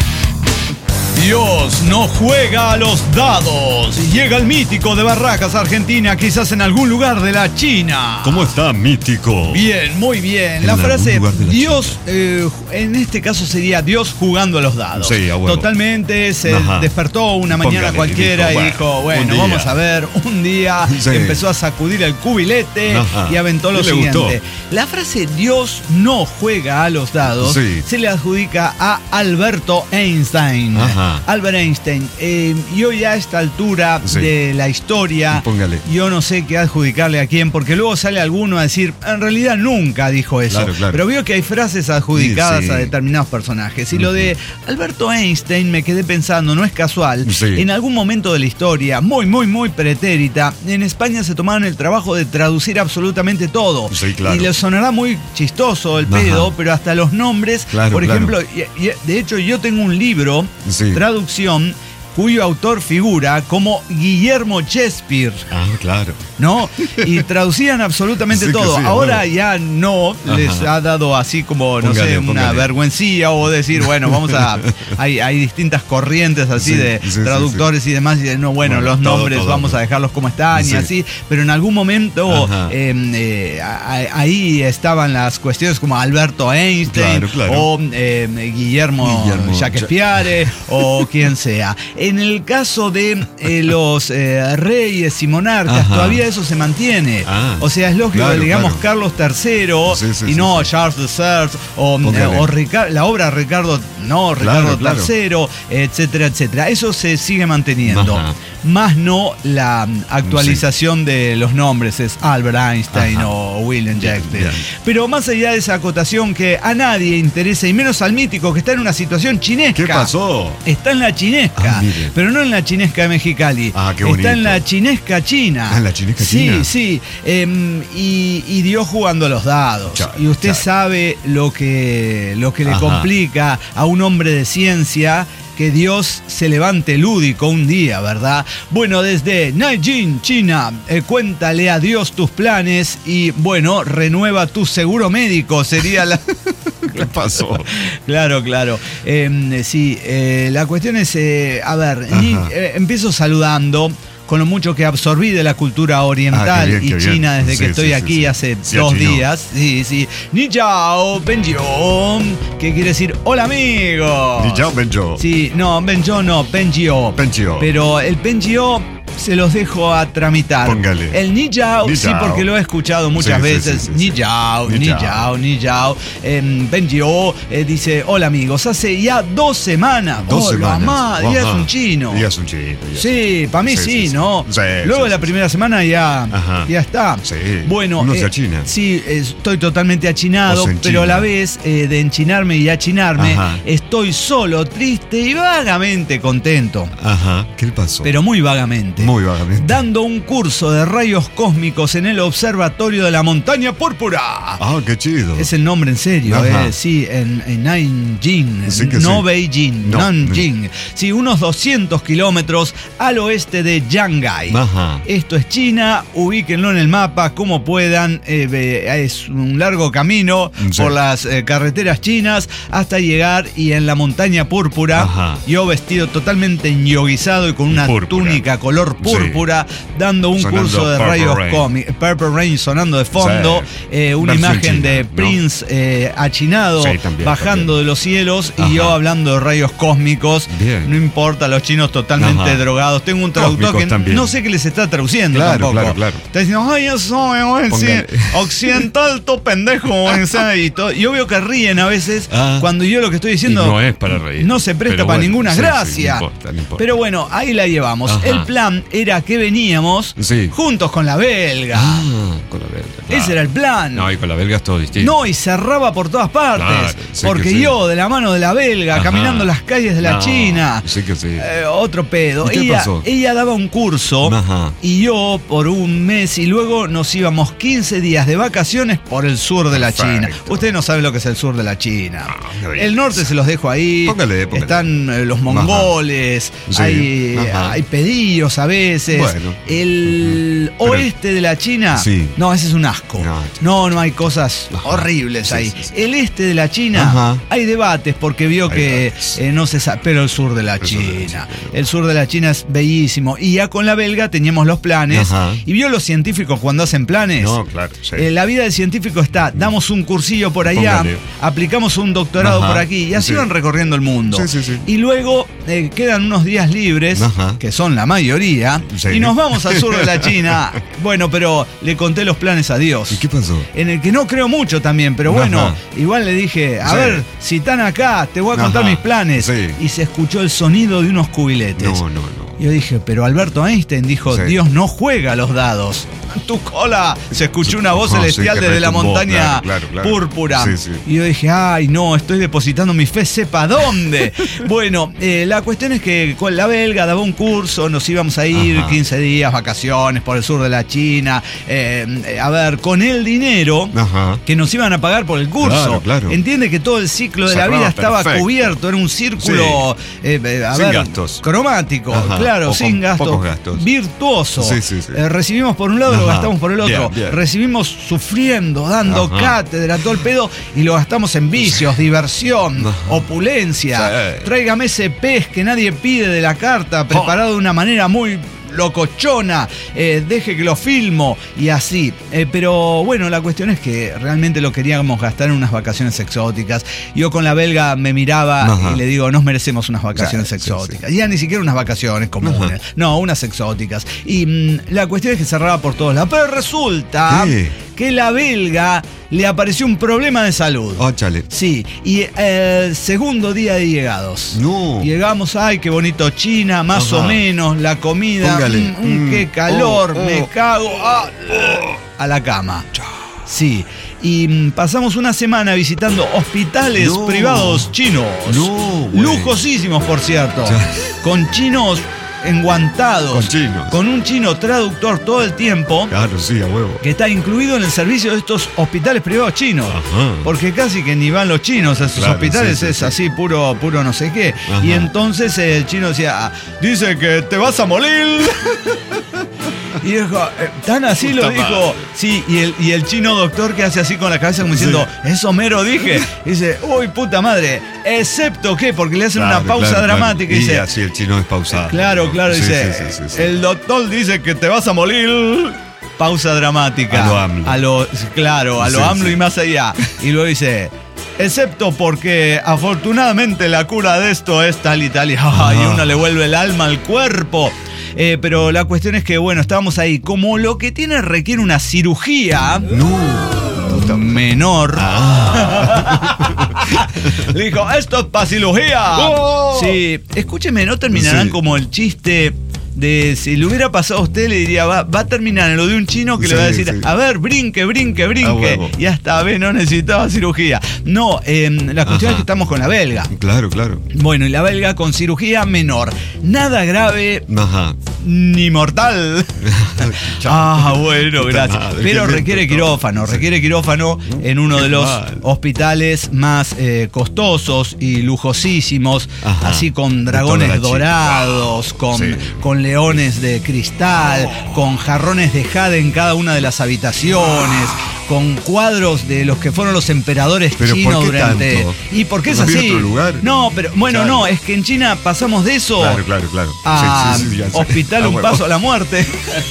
Dios no juega a los dados. Llega el mítico de Barracas, Argentina, quizás en algún lugar de la China. ¿Cómo está, mítico? Bien, muy bien. En La algún frase lugar de la Dios, eh, en este caso sería Dios jugando a los dados. Sí, a huevo. Totalmente se Ajá. despertó una mañana Póngale, cualquiera y dijo, dijo, bueno, bueno, un vamos día. a ver, un día Sí. empezó a sacudir el cubilete Ajá. y aventó lo ¿Y le siguiente. gustó? La frase Dios no juega a los dados Sí. se le adjudica a Alberto Einstein. Ajá. Albert Einstein. Eh, y hoy a esta altura Sí. de la historia, Póngale. yo no sé qué adjudicarle a quién, porque luego sale alguno a decir, en realidad nunca dijo eso. Claro, claro. Pero veo que hay frases adjudicadas Sí, sí. a determinados personajes. Y lo de Alberto Einstein me quedé pensando, no es casual. Sí. En algún momento de la historia, muy, muy, muy pretérita, en España se tomaron el trabajo de traducir absolutamente todo. Sí, claro. Y les sonará muy chistoso el Ajá. pedo, pero hasta los nombres, Claro, por claro. ejemplo, y- y- de hecho yo tengo un libro, Sí. traducción, cuyo autor figura como Guillermo Shakespeare, Ah, claro. ¿no? Y traducían absolutamente Sí que todo. sí, Ahora bueno. ya no les Ajá. ha dado así como, no Póngale, sé, una póngale. vergüencilla o decir, bueno, vamos a... Hay, hay distintas corrientes así Sí, de sí, sí, traductores y demás, y de, no, bueno, Bueno, los todo, nombres todo. vamos a dejarlos como están Sí. y así, pero en algún momento Ajá. eh, eh, a- a- ahí estaban las cuestiones como Alberto Einstein Claro, claro. o eh, Guillermo, Guillermo Shakespeare o quien sea. En el caso de eh, los eh, reyes y monarcas, Ajá. todavía eso se mantiene. Ah, o sea, es lógico claro, que digamos claro. Carlos tercero Sí, sí, y sí, no sí. Charles tercero o, Póngale. eh, o Rica- la obra Ricardo, no, Ricardo Claro, claro. tercero, etcétera, etcétera. Eso se sigue manteniendo. Ajá. Más no la mm, actualización de los nombres, es Albert Einstein Ajá. o William Bien, Shakespeare. bien. Pero más allá de esa acotación que a nadie interesa, y menos al mítico que está en una situación chinesca. ¿Qué pasó? Está en la chinesca, Ah, mire. pero no en la chinesca de Mexicali. Ah, qué Está bonito. en la chinesca china. Ah, en la chinesca sí, china. Sí, sí. Em, y, y Dios jugando a los dados. Chao, y usted chao. sabe lo que, lo que le Ajá. complica a un hombre de ciencia que Dios se levante lúdico un día, ¿verdad? Bueno, desde Nanjing, China, eh, cuéntale a Dios tus planes y, bueno, renueva tu seguro médico, sería la... ¿Qué pasó? Claro, claro. Eh, sí, eh, la cuestión es, eh, a ver, ni- Ajá. eh, empiezo saludando con lo mucho que absorbí de la cultura oriental Ah, qué bien, y qué bien. China desde Sí, que estoy sí, sí, aquí sí. hace Sí, dos chino. días. Sí, sí. Ni chao, benjo, que quiere decir hola amigo. Ni chao, Benjo. Sí, no, benjo no, benjio. Benjio. Pero el benjio se los dejo a tramitar. Póngale. El ni chao, Ni sí, chao. porque lo he escuchado muchas Sí, sí, veces. sí, sí, Ni sí. chao, Ni ni chao. chao, ni chao. Eh, Benjio eh, dice, hola amigos, hace ya dos semanas. Dos oh, semanas. Lo amá, ya es Ajá. un chino. Ya es un chino. ya. Sí, para mí sí, Sí, sí, sí. ¿no? Sí, Luego sí, de la sí. primera semana ya, Ajá. ya está. Sí, Bueno, uno se eh, achina. sí, estoy totalmente achinado, O se enchina. pero a la vez eh, de enchinarme y achinarme, Ajá. estoy solo, triste y vagamente contento. Ajá. ¿Qué le pasó? Pero muy vagamente. Muy vagamente. Dando un curso de rayos cósmicos en el Observatorio de la Montaña Púrpura. Ah, qué chido. Es el nombre en serio, eh, sí, en, en Nanjing, Sí que no sí. Beijing, No. Nanjing. Sí, unos doscientos kilómetros al oeste de Shanghái. Ajá. Esto es China, ubíquenlo en el mapa como puedan. eh, eh, es un largo camino Sí. por las eh, carreteras chinas hasta llegar y en la Montaña Púrpura. Ajá. Yo vestido totalmente enyoguizado y con una Púrpura. túnica color púrpura, dando un Sonando curso de Purple rayos Rain. cómicos. Purple Rain sonando de fondo, Sí. eh, una Versión imagen china, de ¿no? Prince eh, achinado, Sí, también, bajando también. de los cielos Ajá. y yo hablando de rayos cósmicos. Bien. No importa, los chinos totalmente Ajá. drogados. Tengo un traductor Cósmicos que también. no sé qué les está traduciendo Claro, tampoco. claro, claro. Está diciendo, ay, yo soy oye, sí, Póngale. occidental, to pendejo. o sea, y todo. Yo veo que ríen a veces Ah. cuando yo lo que estoy diciendo Y no es para reír. no se presta Pero para bueno, ninguna sí, sí, gracia. no importa, no importa. Pero bueno, ahí la llevamos. Ajá. El plan era que veníamos Sí. juntos con la belga. Ah, con la belga. claro. Ese era el plan. No, y con la belga es todo distinto. No, y cerraba por todas partes. Claro, sí porque que sí. yo, de la mano de la belga, Ajá. caminando las calles de la No, China. sí que sí. eh, otro pedo. ¿Y qué Ella, pasó? ella daba un curso Ajá. y yo por un mes y luego nos íbamos quince días de vacaciones por el sur de la Perfecto. China. Ustedes no saben lo que es el sur de la China. Ah, qué bien. El norte se los dejo ahí. Póngale, póngale. Están eh, los mongoles, Sí, hay, ajá. hay pedillos a veces. Bueno. El Pero- oeste de la China, Sí. no, ese es un asco. No. No, no hay cosas Ajá. horribles Sí, ahí. sí, sí. El este de la China, Ajá. hay debates porque vio Hay que debates. eh, no se sabe, pero el sur de la El sur de la China. China, no. El sur de la China es bellísimo. Y ya con la belga teníamos los planes. Ajá. Y vio los científicos cuando hacen planes. No, claro, sí. Eh, la vida del científico está, damos un cursillo por allá, Póngale. aplicamos un doctorado Ajá. por aquí y así Sí. van recorriendo el mundo. Sí, sí, sí. Y luego eh, quedan unos días libres, Ajá. que son la mayoría, Sí. y nos vamos al sur de la China. Bueno, pero le conté los planes a Dios. ¿Y qué pasó? En el que no creo mucho también, pero bueno, Ajá. igual le dije, a Sí. ver, si están acá, te voy a contar Ajá. mis planes. Sí. Y se escuchó el sonido de unos cubiletes. No, no, no. Yo dije, pero Alberto Einstein dijo, Sí. Dios no juega los dados. Tu cola, se escuchó una voz Ah, sí, celestial que desde la retumbó, montaña claro, claro, claro. púrpura. Sí, sí. Y yo dije, ay, no, estoy depositando mi fe, sepa dónde. Bueno, eh, la cuestión es que con la belga daba un curso, nos íbamos a ir Ajá. quince días, vacaciones por el sur de la China. eh, eh, a ver, con el dinero Ajá. que nos iban a pagar por el curso. Claro, claro. Entiende que todo el ciclo de la Cerraba vida estaba perfecto. cubierto, era un círculo eh, eh, a Sin ver, gastos. cromático, Ajá. claro, O sin con gastos, pocos gastos. virtuoso. Sí, sí, sí. Eh, recibimos por un lado, lo Ajá. gastamos por el otro. Bien, bien. Recibimos sufriendo, dando Ajá. cátedra, todo el pedo, y lo gastamos en vicios, diversión, Ajá. opulencia. Sí. Tráigame ese pez que nadie pide de la carta, preparado de una manera muy locochona, eh, deje que lo filmo y así. Eh, pero bueno, la cuestión es que realmente lo queríamos gastar en unas vacaciones exóticas. Yo con la belga me miraba Ajá. y le digo, nos merecemos unas vacaciones Sí, sí, exóticas. Ya ni siquiera unas vacaciones comunes, Ajá. no, unas exóticas. Y mm, la cuestión es que cerraba por todos lados. Pero resulta ¿Qué? que la belga le apareció un problema de salud. Oh, chale. Sí, y el segundo día de llegados. No. Llegamos, ay, qué bonito China, más Ajá. o menos, la comida, Póngale. mm, mm, Mm. qué calor, Oh, me oh. cago, ah, a la cama. Sí, y mm, pasamos una semana visitando hospitales No. privados chinos. No, güey. Lujosísimos, por cierto. Ya. Con chinos enguantados. Con chinos. Con un chino traductor todo el tiempo. Claro, sí, a huevo. Que está incluido en el servicio de estos hospitales privados chinos. Ajá. Porque casi que ni van los chinos a esos Claro, hospitales, sí, sí, es sí. así, puro, puro no sé qué. Ajá. Y entonces el chino decía, "Ah, dice que te vas a morir. Y dijo, eh, tan así Puta lo dijo. Sí, y el, y el chino doctor que hace así con la cabeza como diciendo, eso mero dije. Y dice, uy, puta madre, excepto que, porque le hacen Claro, una pausa claro, claro. dramática y, Y dice, así el chino es pausado. claro, claro, Sí, dice, sí, sí, sí, sí. el doctor dice que te vas a morir. Pausa dramática. A lo AMLO. A lo, claro, a lo Sí, AMLO sí. y más allá. Y luego dice, excepto porque afortunadamente la cura de esto es tal y tal. Y ay, Ah. uno le vuelve el alma al cuerpo. Eh, pero la cuestión es que, bueno, estábamos ahí. Como lo que tiene requiere una cirugía No. menor. Ah. Le dijo, esto es para cirugía. Oh. Sí, escúcheme, no terminarán Sí. como el chiste de si le hubiera pasado a usted, le diría, va, va a terminar en lo de un chino que Sí, le va a decir, sí. a ver, brinque, brinque, A brinque. huevo. Y hasta ve, no necesitaba cirugía. No, eh, la cuestión Ajá. es que estamos con la belga. Claro, claro. Bueno, y la belga con cirugía menor. Nada grave, Ajá. ni mortal. Ah, bueno, gracias. Madre, Pero qué requiere lento, quirófano, sí. requiere quirófano en uno Qué de los mal. hospitales más eh, costosos y lujosísimos, Ajá. así con De dragones toda la China. dorados, Wow. con, Sí. con leones de cristal, con jarrones de jade en cada una de las habitaciones, con cuadros de los que fueron los emperadores Pero ¿por chinos qué durante. tanto? ¿Y por qué es ¿No había así? otro lugar? No, pero bueno, Claro. no, es que en China pasamos de eso Claro, claro, claro. a Sí, sí, sí, ya sé. Hospital Ah, Un bueno. Paso a la Muerte,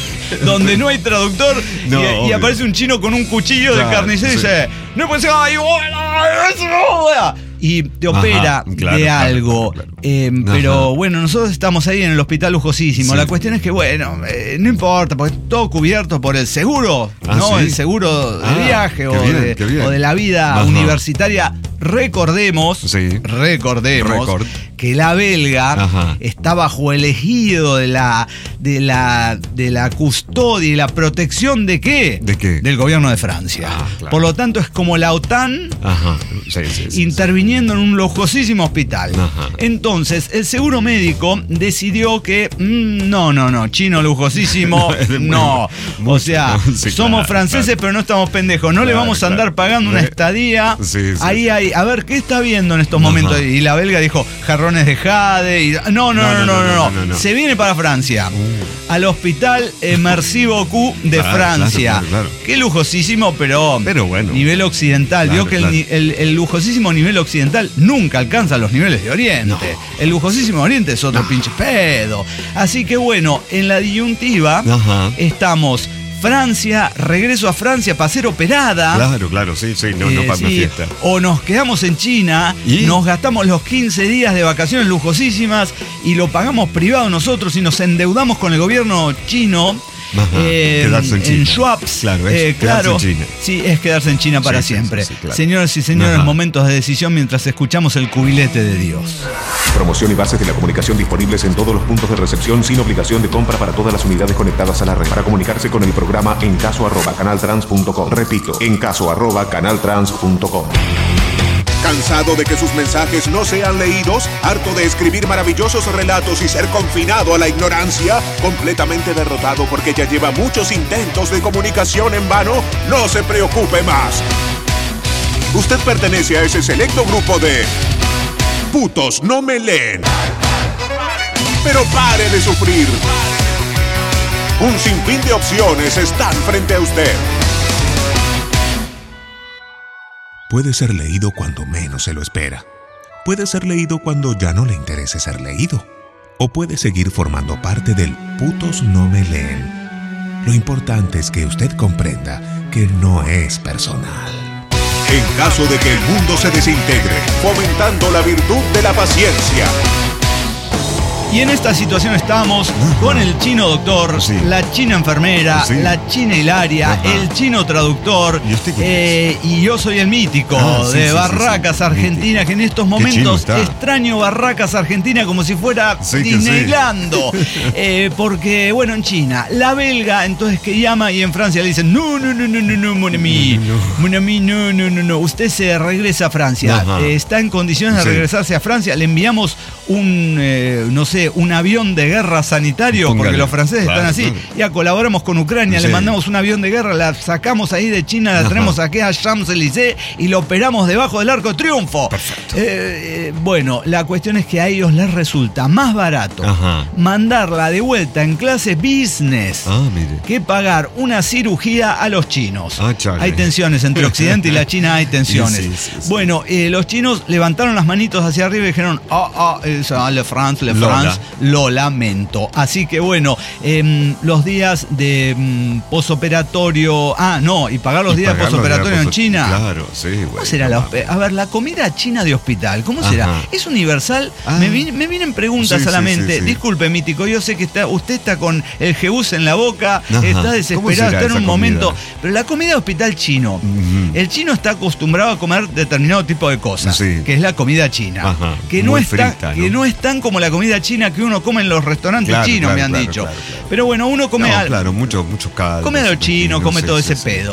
donde no hay traductor No, y, y obvio. aparece un chino con un cuchillo Claro, de carnicero y sí. dice, no puede ser, ay, bueno, eso no". Y te opera Ajá, claro, de claro, algo. claro, claro. Eh, Ajá. pero bueno, nosotros estamos ahí en el hospital lujosísimo. Sí. La cuestión es que, bueno, eh, no importa, porque todo cubierto por el seguro, Ah, ¿no? ¿sí? El seguro de Ah, viaje qué o, bien, de, qué bien. o de la vida Ajá. universitaria. Recordemos, Sí. recordemos Record. que la belga Ajá. está bajo el ejido de la, de la, de la custodia y la protección de qué? ¿De qué? Del gobierno de Francia. Ah, claro. Por lo tanto, es como la OTAN Ajá. Sí, sí, sí, interviniendo en un lujosísimo hospital. Ajá. Entonces, el seguro médico decidió que mm, no, no, no, chino lujosísimo, No, es de muy- no. O mucho, sea, ¿no? Sí, somos claro, franceses, claro. pero no estamos pendejos. No le Claro, vamos a andar claro. pagando una Re- estadía. Sí, sí, ahí sí. hay, a ver, ¿qué está viendo en estos Ajá. momentos? Y la belga dijo, jarrones de jade. Y, no, no, no, no, no, no, no, no. Se viene para Francia. Al hospital Merci beaucoup de Claro, Francia. claro, claro, claro. Qué lujosísimo, pero, Pero bueno. nivel occidental. Claro, Vio que claro. el, ni- el, el lujosísimo nivel occidental nunca alcanza los niveles de Oriente. El lujosísimo Oriente es otro pinche pedo. Así que bueno, en la disyuntiva Ajá. estamos Francia, regreso a Francia para ser operada. Claro, claro, sí, sí, no, no Eh, para una sí, fiesta. o nos quedamos en China, ¿Y? nos gastamos los quince días de vacaciones lujosísimas y lo pagamos privado nosotros y nos endeudamos con el gobierno chino. Ajá, quedarse en China. Schwabs. Claro, es eh, quedarse claro, en China. Sí, es quedarse en China para Sí, sí, siempre. sí, sí, claro. Señoras y señores, Ajá. momentos de decisión mientras escuchamos el cubilete de Dios. Promoción y bases de la comunicación disponibles en todos los puntos de recepción sin obligación de compra para todas las unidades conectadas a la red. Para comunicarse con el programa en caso arroba canaltrans punto com. Repito, en caso arroba canaltrans punto com. ¿Cansado de que sus mensajes no sean leídos? ¿Harto de escribir maravillosos relatos y ser confinado a la ignorancia? ¿Completamente derrotado porque ya lleva muchos intentos de comunicación en vano? No se preocupe más. Usted pertenece a ese selecto grupo de putos no me leen. Pero pare de sufrir. Un sinfín de opciones están frente a usted. Puede ser leído cuando menos se lo espera. Puede ser leído cuando ya no le interese ser leído. O puede seguir formando parte del putos no me leen. Lo importante es que usted comprenda que no es personal. En caso de que el mundo se desintegre, fomentando la virtud de la paciencia. Y en esta situación estamos con el chino doctor, Sí. la china enfermera, Sí. la china Hilaria, Ajá. el chino traductor. ¿Y usted quién eh, y yo soy el mítico Ah, sí, de sí, Barracas, sí, sí. Argentina, que en estos Qué chino momentos está. extraño Barracas, Argentina, como si fuera Sí, que sí. Disneylando. Eh, porque, bueno, en China, la belga, entonces que llama y en Francia le dicen, no, no, no, no, no, no, mon ami, mon ami, no, no, no, no, usted se regresa a Francia. Ajá. Eh, está en condiciones de Sí. regresarse a Francia, le enviamos un, eh, no sé, un avión de guerra sanitario, Póngale. porque los franceses Claro, están así. claro. Ya colaboramos con Ucrania, Sí. le mandamos un avión de guerra, la sacamos ahí de China, la Ajá. traemos aquí a Champs-Élysées y lo operamos debajo del Arco de Triunfo. Perfecto. Eh, eh, bueno, la cuestión es que a ellos les resulta más barato Ajá. mandarla de vuelta en clase business Ah, mire. que pagar una cirugía a los chinos. Ah, chale. Hay tensiones entre Occidente y la China, hay tensiones. Sí, sí, sí, sí. Bueno, eh, los chinos levantaron las manitos hacia arriba y dijeron, ah, ah, ah, le France, le Lola. France, lo lamento. Así que bueno, em, los días de em, posoperatorio, ah, no, y pagar los Y días de pagar los posoperatorio días en poso- China. Claro, sí, güey. ¿Cómo será la hospe- A ver, la comida china de hospital, ¿cómo será? Ajá. ¿Es universal? Ah. Me, vi- me vienen preguntas Sí, sí, solamente. sí, sí. Disculpe, mítico, yo sé que está, usted está con el jebus en la boca, Ajá. está ¿Cómo desesperado, será está en esa un comida? momento. Pero la comida de hospital chino, Ujú. el chino está acostumbrado a comer determinado tipo de cosas, Sí. que es la comida china. Ajá. Que no, Muy es tan- frita, ¿no? que no es tan como la comida china que uno come en los restaurantes Claro, chinos, claro, me han claro, dicho. claro, claro. Pero bueno, uno come No, al- claro, mucho, mucho caldo. come a lo chino, come sí, todo sí, ese sí. pedo.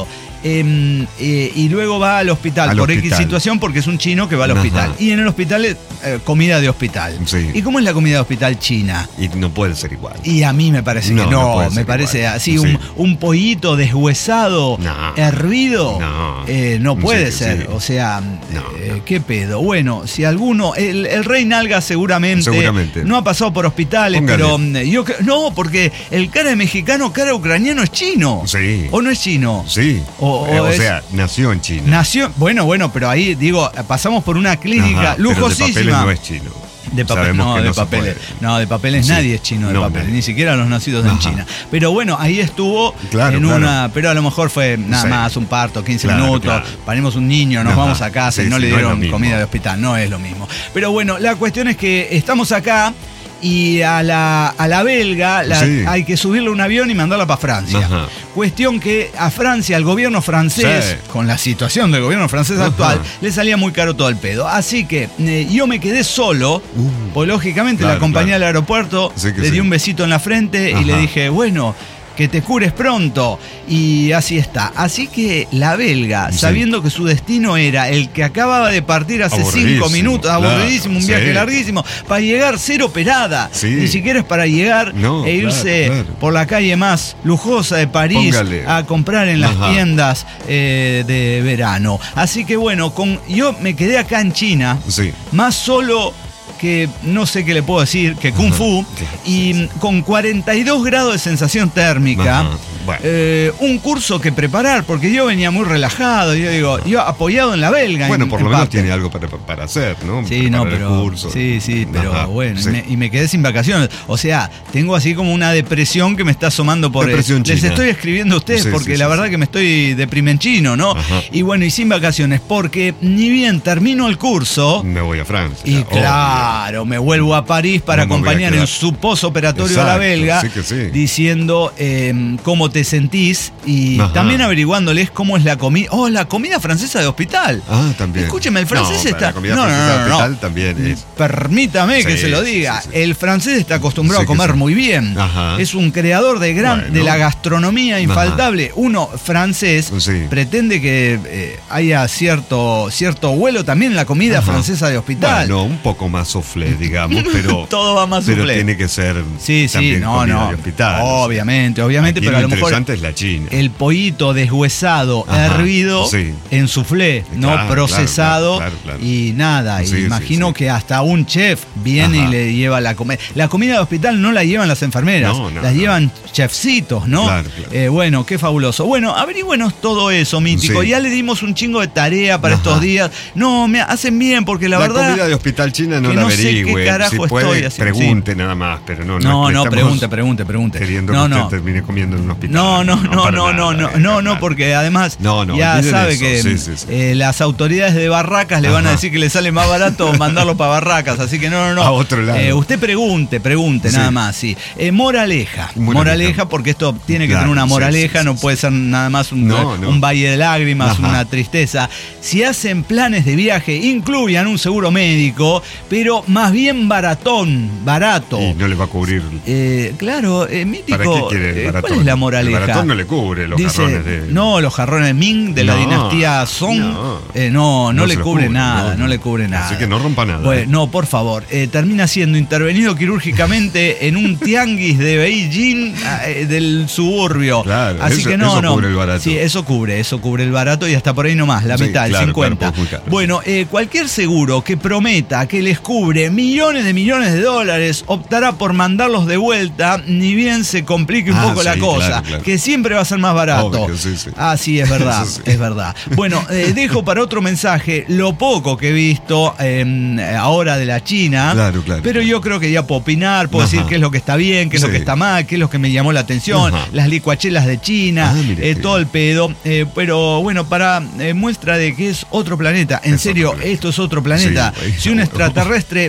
eh, eh, y luego va al hospital al por hospital. X situación porque es un chino que va al Ajá. hospital. Y en el hospital es eh, comida de hospital. Sí. ¿Y cómo es la comida de hospital china? Y no puede ser igual. Y a mí me parece No, que no, no puede me ser parece igual. así, Sí. un, un pollito deshuesado, No. hervido, No. eh, no puede Sí, ser, sí. o sea, No, eh, no. qué pedo. Bueno, si alguno, el, el rey Nalga seguramente, Seguramente. no ha pasado por hospitales, Póngale. pero mm, yo cre- no, porque el cara de mexicano, cara de ucraniano es chino. Sí. ¿O no es chino? Sí. O- Eh, o o es- sea, nació en China. Nació, bueno, bueno, pero ahí digo, pasamos por una clínica Ajá, pero de lujosísima. papeles no es chino. De papel, Sabemos no, que de no se papeles. puede. No, de papeles Sí. nadie es chino de No, papeles, nadie. ni siquiera los nacidos en Ajá. China. Pero bueno, ahí estuvo Claro, en claro. una. Pero a lo mejor fue nada Sí. más un parto, quince Claro, minutos, claro. paremos un niño, nos Ajá. vamos a casa Sí, y no sí, le no es lo dieron mismo. comida de hospital. No es lo mismo. Pero bueno, la cuestión es que estamos acá. Y a la, a la belga la- Sí. hay que subirle un avión y mandarla para Francia. Ajá. Cuestión que a Francia, al gobierno francés, Sí. con la situación del gobierno francés Ajá. actual, le salía muy caro todo el pedo. Así que eh, yo me quedé solo, Uh. pues lógicamente Claro, la acompañé claro. al aeropuerto, Sí que le di sí. un besito en la frente Ajá. y le dije, bueno, que te cures pronto. Y así está. Así que la belga, Sí. sabiendo que su destino era el que acababa de partir hace Aburridísimo, cinco minutos, claro, aburridísimo, un viaje sí. larguísimo, para llegar ser operada. Sí. Ni siquiera es para llegar No, e irse claro, claro. por la calle más lujosa de París Póngale. a comprar en las Ajá. tiendas eh, de verano. Así que bueno, con, yo me quedé acá en China, Sí. más solo que no sé qué le puedo decir, que Kung Ajá. Fu, Sí, y sí, con cuarenta y dos grados de sensación térmica. Ajá. Bueno. eh, un curso que preparar, porque yo venía muy relajado, yo digo, yo apoyado en la belga. Bueno, en- por en lo menos parte. tiene algo para, para hacer, ¿no? Sí, no, Preparar el pero. curso. Sí, sí, pero Ajá, bueno, sí. y, me, y me quedé sin vacaciones. O sea, tengo así como una depresión que me está asomando por. Depresión Les china. estoy escribiendo a ustedes Sí, porque sí, la sí, verdad sí. que me estoy deprimenchino, ¿no? Ajá. Y bueno, y sin vacaciones, porque ni bien termino el curso. Me voy a Francia. Y obvio. claro, me vuelvo a París para No me voy a acompañar quedar. en su posoperatorio a la Exacto, belga, sí que sí. diciendo eh, cómo te sentís y Ajá. también averiguándoles cómo es la comida. Oh, la comida francesa de hospital. Ah, también. Escúcheme, el francés No, pero está. La comida no, no, francesa no, de no, no. hospital también es. Permítame que Sí, se lo sí, diga. sí, sí. El francés está acostumbrado Sí a que comer sí. muy bien. Ajá. Es un creador de gran Bueno. de la gastronomía infaltable. Uno francés Sí. pretende que eh, haya cierto cierto vuelo también en la comida Ajá. francesa de hospital. Bueno, un poco más soufflé, digamos, pero. Todo va más Pero soufflé. tiene que ser. Sí, sí, también no, comida no. de hospital. Obviamente, obviamente, Aquí pero a lo lo mejor interesante es la China. el pollito deshuesado, Ajá, hervido sí. en soufflé, no Claro, procesado claro, claro, claro. y nada. Sí, y sí, imagino sí. que hasta un chef viene Ajá. y le lleva la comida. La comida de hospital no la llevan las enfermeras, No, no, las no. llevan chefcitos, ¿no? Claro, claro. Eh, bueno, qué fabuloso. Bueno, averigüenos todo eso, mítico. Sí. Ya le dimos un chingo de tarea para Ajá. estos días. No, me hacen bien porque la, La, verdad. comida de hospital china no que la no sé qué averigüe. carajo Si estoy puede, haciendo. pregunte nada más, pero no. No, es que no, estamos pregunte, pregunte, pregunte. Queriendo No, que usted no. termine comiendo en un hospital. No, no, no, para no, no, nada, no, eh, no, para no, nada. porque además No, no, ya olviden sabe eso, que sí, sí, sí. eh, las autoridades de Barracas le van a Ajá. decir que le sale más barato mandarlo para Barracas, así que no, no, no. A otro lado. Eh, usted pregunte, pregunte Sí. nada más, sí. Eh, moraleja, moraleja, Moraleja. porque esto tiene que Claro, tener una sí, moraleja, sí, no sí, puede sí. ser nada más un, No, no. un valle de lágrimas, Ajá. una tristeza. Si hacen planes de viaje, incluyan un seguro médico, pero más bien baratón, barato. Y no le va a cubrir. Eh, claro, eh, mítico. ¿Para qué quiere el eh, baratón? ¿Cuál es la moraleja? El baratón no le cubre los Dice, jarrones de. no, los jarrones Ming de la No, dinastía Song, no. eh, no, no, No le se los cubre, cubre, nada, no, no, no. le cubre nada. Así que no rompa nada, Bueno, eh. no, por favor, eh, termina siendo intervenido quirúrgicamente en un tianguis de Beijing eh, del suburbio. Claro, Así eso- que no, eso no. cubre el barato. Sí, eso cubre, eso cubre el barato y hasta por ahí nomás, la Sí, mitad, claro, el cincuenta. claro, muy caro. Bueno, eh, cualquier seguro que prometa que les cubre millones de millones de dólares optará por mandarlos de vuelta, ni bien se complique un Ah, poco la sí, cosa, claro, claro. que siempre va a ser más barato. Obvio, sí, sí. Ah, sí, es verdad, Eso sí. es verdad. Bueno, eh, dejo para otro mensaje lo poco que he visto eh, ahora de la China, Claro, claro, pero claro. yo creo que ya puedo opinar, puedo Ajá. decir qué es lo que está bien, qué es lo Sí. que está mal, qué es lo que me llamó la atención, Ajá. las licuachelas de China, Ah, mire eh, qué todo el pedo, eh, pero bueno, para eh, muestra de que es otro planeta, en Es serio, otro planeta. esto es otro planeta. Sí, si un bueno. extraterrestre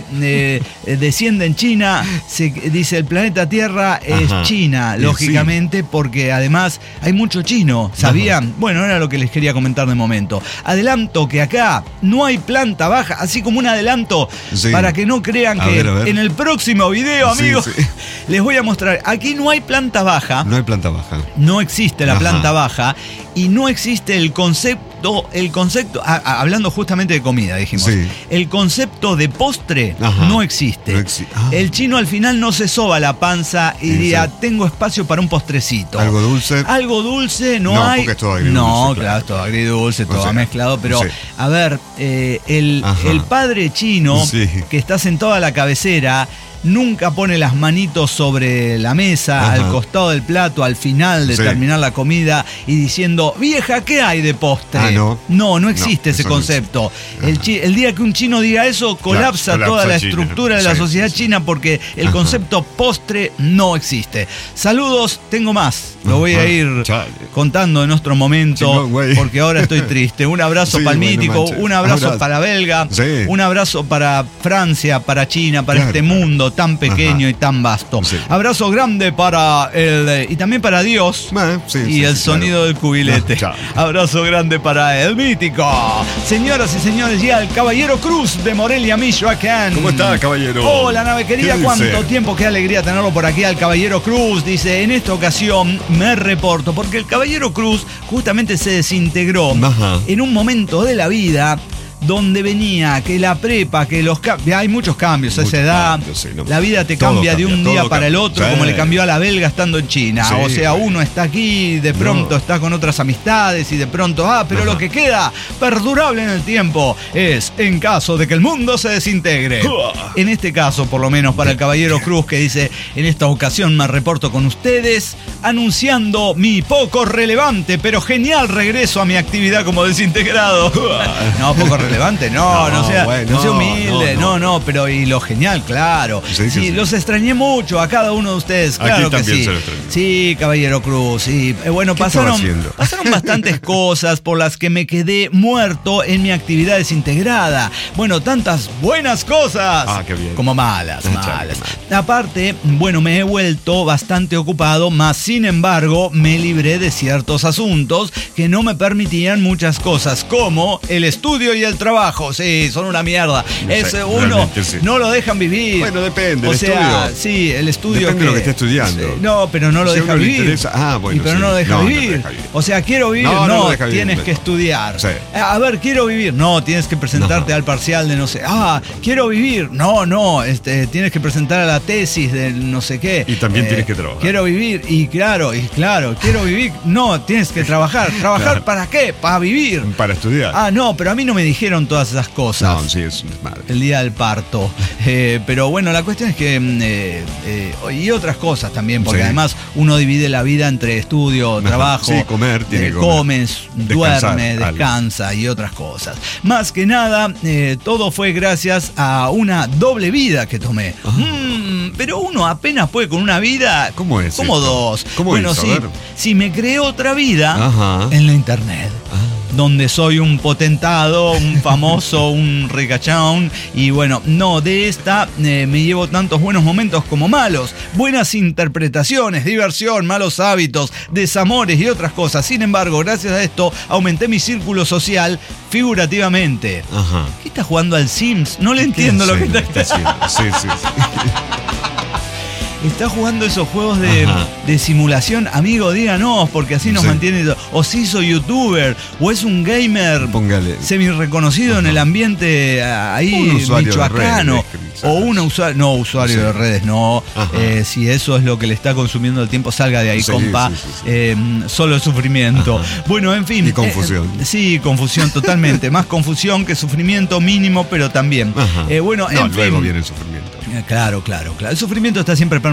eh, desciende en China, se, dice el planeta Tierra es Ajá. China, Y lógicamente, sí. porque además hay mucho chino, ¿sabían? Ajá. Bueno, era lo que les quería comentar de momento. Adelanto que acá no hay planta baja, así como un adelanto, sí. para que no crean a que ver, ver. en el próximo video, amigos, sí, sí. les voy a mostrar. Aquí no hay planta baja. No hay planta baja. No existe la Ajá. planta baja y no existe el concepto, el concepto, a, a, hablando justamente de comida, dijimos. Sí. El concepto de postre Ajá. no existe. No exi ah. El chino al final no se soba la panza y sí, diga, sí. tengo espacio para un postrecito. ¿Algo dulce? Algo dulce no, no hay. Porque es todo agridulce. No, claro, claro, es todo agridulce, todo o sea, mezclado. Pero, sí. a ver, eh, el, el padre chino sí. que está sentado a la cabecera nunca pone las manitos sobre la mesa, Ajá. al costado del plato, al final de sí. terminar la comida y diciendo, vieja, ¿qué hay de postre? Ah, no. no, no existe no, ese concepto. No el, chi- el día que un chino diga eso, colapsa, claro, colapsa toda la China. estructura de la sí, sociedad sí, sí. china porque el Ajá. concepto postre no existe. Saludos, tengo más. Lo voy a ir Chale. contando en otro momento Chino, porque ahora estoy triste. Un abrazo sí, palmítico, bueno, un abrazo, abrazo para Belga, sí. un abrazo para Francia, para China, para claro, este mundo tan pequeño Ajá. y tan vasto. Sí. Abrazo grande para el y también para Dios eh, sí, y sí, el sí, sonido claro. del cubilete. No, abrazo grande para el mítico. Señoras y señores, ya el Caballero Cruz de Morelia, Michoacán. ¿Cómo está, caballero? Hola, nave querida. ¿Cuánto tiempo? Qué alegría tenerlo por aquí al Caballero Cruz. Dice, en esta ocasión me reporto porque el Caballero Cruz justamente se desintegró Ajá. en un momento de la vida donde venía que la prepa, que los cambios, hay muchos cambios a esa edad, cambios, sí, no. la vida te cambia, cambia de un día para cambia. el otro, sí. como le cambió a la belga estando en China, sí, o sea, uno está aquí, de pronto no. está con otras amistades y de pronto, ah, pero Ajá. lo que queda perdurable en el tiempo es en caso de que el mundo se desintegre. En este caso, por lo menos para el Caballero Cruz, que dice, en esta ocasión me reporto con ustedes, anunciando mi poco relevante, pero genial regreso a mi actividad como desintegrado. No, poco relevante. Relevante, no, no, no sea, bueno, no sea humilde, no no, no, no, pero y lo genial, claro. Sí, sí, sí, los extrañé mucho a cada uno de ustedes, claro Aquí que sí. Sí, Caballero Cruz, sí. Eh, bueno, pasaron, pasaron bastantes cosas por las que me quedé muerto en mi actividad desintegrada. Bueno, tantas buenas cosas ah, qué bien. como malas, malas. Aparte, bueno, me he vuelto bastante ocupado, más sin embargo, me libré de ciertos asuntos que no me permitían muchas cosas, como el estudio y el trabajo, sí, son una mierda. No es sé, uno, sí. no lo dejan vivir. Bueno, depende. O el sea, estudio. sí, el estudio. Depende que, de lo que esté estudiando. No, pero no lo si deja vivir. Ah, bueno, y pero sí. no lo deja, no, vivir. No deja vivir. O sea, quiero vivir, no, no, no tienes vivir. que estudiar. Sí. A ver, quiero vivir. No, tienes que presentarte no. al parcial de no sé. Ah, quiero vivir. No, no, este, tienes que presentar a la tesis de no sé qué. Y también eh, tienes que trabajar. Quiero vivir. Y claro, y claro, quiero vivir. No, tienes que trabajar. ¿Trabajar claro. para qué? Para vivir. Para estudiar. Ah, no, pero a mí no me dijeron todas esas cosas. No, sí, es madre. El día del parto. Eh, pero bueno, la cuestión es que. Eh, eh, y otras cosas también, porque sí. además uno divide la vida entre estudio, trabajo. Sí, comer, tiene eh, que comer. Comes, duerme, descansa y otras cosas. Más que nada, eh, todo fue gracias a una doble vida que tomé. Mm, pero uno apenas puede con una vida. ¿Cómo es? Como esto? dos. ¿Cómo bueno, es? sí. Si me creé otra vida Ajá. en la internet. Ajá. Donde soy un potentado, un famoso, un ricachón. Y bueno, no, de esta eh, me llevo tantos buenos momentos como malos. Buenas interpretaciones, diversión, malos hábitos, desamores y otras cosas. Sin embargo, gracias a esto, aumenté mi círculo social figurativamente. Ajá. ¿Qué está jugando al Sims? No le entiendo lo que está, está haciendo. Sí, sí, sí. Está jugando esos juegos de, de simulación. Amigo, díganos, porque así nos sí. mantiene. O si hizo youtuber, o es un gamer semi reconocido en el ambiente ahí michoacano. O un usuario, no usuario sí. de redes, no. Eh, si eso es lo que le está consumiendo el tiempo, salga de ahí, sí, compa. Sí, sí, sí. Eh, solo sufrimiento. Ajá. Bueno, en fin. Y confusión. Eh, sí, confusión totalmente. Más confusión que sufrimiento mínimo, pero también. Eh, bueno, no, en luego fin. viene el sufrimiento. Claro, claro, claro. El sufrimiento está siempre permitido.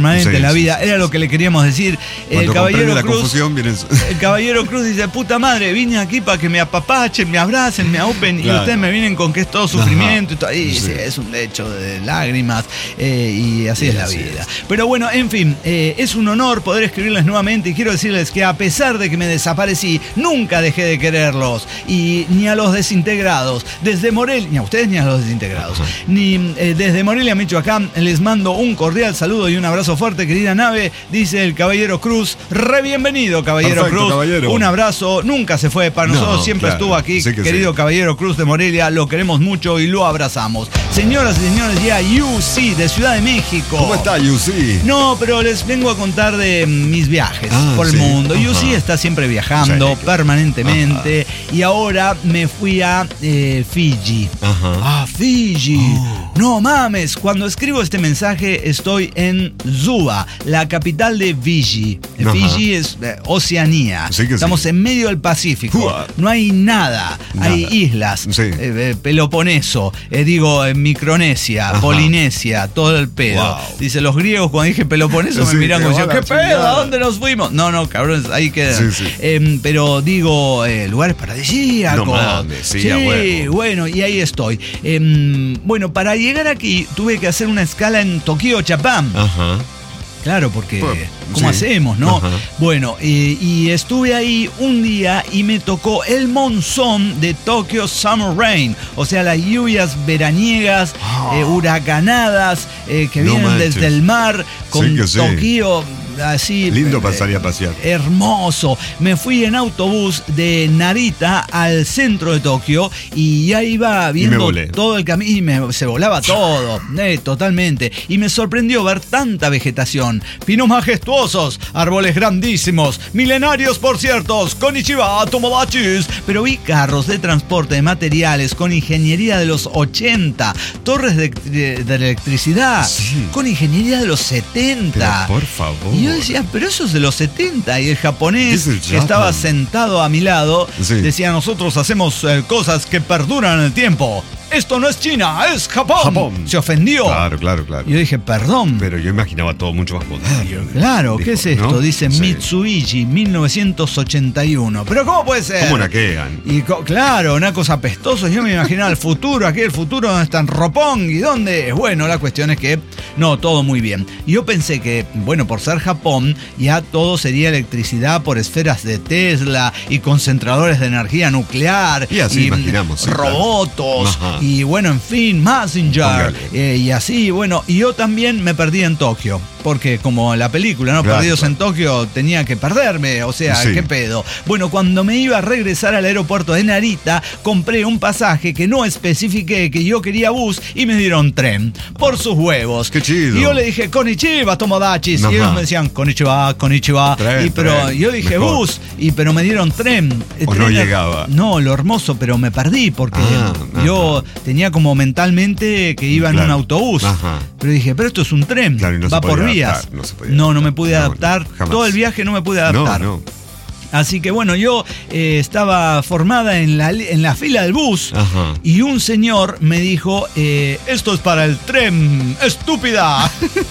permanente Sí, en la sí, vida. sí, Era sí, lo que le queríamos decir. Cuando El caballero la Cruz, confusión, viene... el caballero Cruz dice, puta madre, vine aquí para que me apapachen, me abracen, me aupen, Claro. y ustedes me vienen con que es todo sufrimiento. Y, todo, y Sí. sí, es un lecho de lágrimas, eh, y así Y es la así vida. es. Pero bueno, en fin, eh, es un honor poder escribirles nuevamente y quiero decirles que a pesar de que me desaparecí, nunca dejé de quererlos, y ni a los desintegrados. Desde Morelia, ni a ustedes ni a los desintegrados, ni eh, desde Morelia, Michoacán, les mando un cordial saludo y un abrazo fuerte, querida nave, dice el caballero Cruz. Re bienvenido, caballero Perfecto, Cruz. caballero. Un abrazo, nunca se fue, para No, nosotros siempre claro, estuvo aquí, sí que querido sí. caballero Cruz de Morelia, lo queremos mucho y lo abrazamos. Señoras y señores, ya U C de Ciudad de México. ¿Cómo está, Yusi? No, pero les vengo a contar de mis viajes Ah, por el sí. mundo. Ajá. U C está siempre viajando Sí. permanentemente y ahora me fui a eh, Fiji. Ajá. Ah, Fiji. Oh. No mames, cuando escribo este mensaje estoy en Suva, la capital de Fiji. Ajá. Fiji es eh, Oceanía. Sí que Estamos sí. en medio del Pacífico. Uah. No hay nada. Nada. Hay islas. Sí. Eh, eh, Peloponeso, eh, digo, eh, Micronesia, Ajá. Polinesia, todo el pedo. Wow. Dice, los griegos cuando dije Peloponeso Sí, me miran que como va diciendo, la ¿qué pedo? chingada. ¿A dónde nos fuimos? No, no, cabrones, ahí quedan. Sí, sí. Eh, pero digo, eh, lugares paradisíacos. No mames, sí, a huevo. bueno, y ahí estoy. Eh, bueno, para llegar aquí tuve que hacer una escala en Tokio, Japón. Ajá. Claro, porque Pues, ¿cómo sí. hacemos, no? Ajá. Bueno, eh, y estuve ahí un día y me tocó el monzón de Tokyo Summer Rain, o sea, las lluvias veraniegas, eh, huracanadas, eh, que No vienen manches. desde el mar, con Sí que sí. Tokio así. Lindo eh, pasaría a pasear. Hermoso. Me fui en autobús de Narita al centro de Tokio y ya iba viendo volé. todo el camino y me, se volaba todo, eh, totalmente. Y me sorprendió ver tanta vegetación. Pinos majestuosos, árboles grandísimos, milenarios por cierto, konnichiwa, tomodachis. Pero vi carros de transporte de materiales con ingeniería de los ochenta, torres de, de- de electricidad Sí. con ingeniería de los setenta. Pero por favor. Y yo decía, pero eso es de los setenta. Y el japonés This is que Japan. estaba sentado a mi lado Sí. decía, nosotros hacemos eh, cosas que perduran en el tiempo. Esto no es China, es Japón. Japón. Se ofendió. Claro, claro, claro. Y yo dije, perdón. Pero yo imaginaba todo mucho más moderno. Claro, ¿qué Dijo, es esto? ¿no? Dice Sí. Mitsubishi, mil novecientos ochenta y uno. ¿Pero cómo puede ser? ¿Cómo naquean? Y co- claro, una cosa apestosa. Yo me imaginaba el futuro, aquí el futuro donde está en Roppongi, ¿dónde es? Bueno, la cuestión es que no, todo muy bien. Y yo pensé que, bueno, por ser Japón, ya todo sería electricidad por esferas de Tesla y concentradores de energía nuclear. Y así imaginamos, sí, claro. robotos. Ajá. Y bueno, en fin, Messenger. Póngale. eh, y así, bueno, y yo también me perdí en Tokio. Porque como la película, ¿no? Claro, Perdidos claro. en Tokio, tenía que perderme. O sea, Sí. ¿qué pedo? Bueno, cuando me iba a regresar al aeropuerto de Narita, compré un pasaje que no especifiqué que yo quería bus y me dieron tren. Por sus huevos. Qué chido. Y yo le dije, konnichiwa, tomodachis. Ajá. Y ellos me decían, konnichiwa, konnichiwa. Tren, y pero tren, yo dije, mejor. bus. Y pero me dieron tren. El ¿O tren no era- llegaba? No, lo hermoso, pero me perdí porque Ah, yo tenía como mentalmente que iba en Claro. un autobús. Ajá. Pero dije, pero esto es un tren. Claro, y no se va por podía vías. adaptar, no se podía no, no me adaptar. pude No, adaptar. no, jamás. Todo el viaje no me pude adaptar. No, no. Así que bueno, yo eh, estaba formada en la, li- en la fila del bus Ajá. y un señor me dijo, eh, esto es para el tren, estúpida.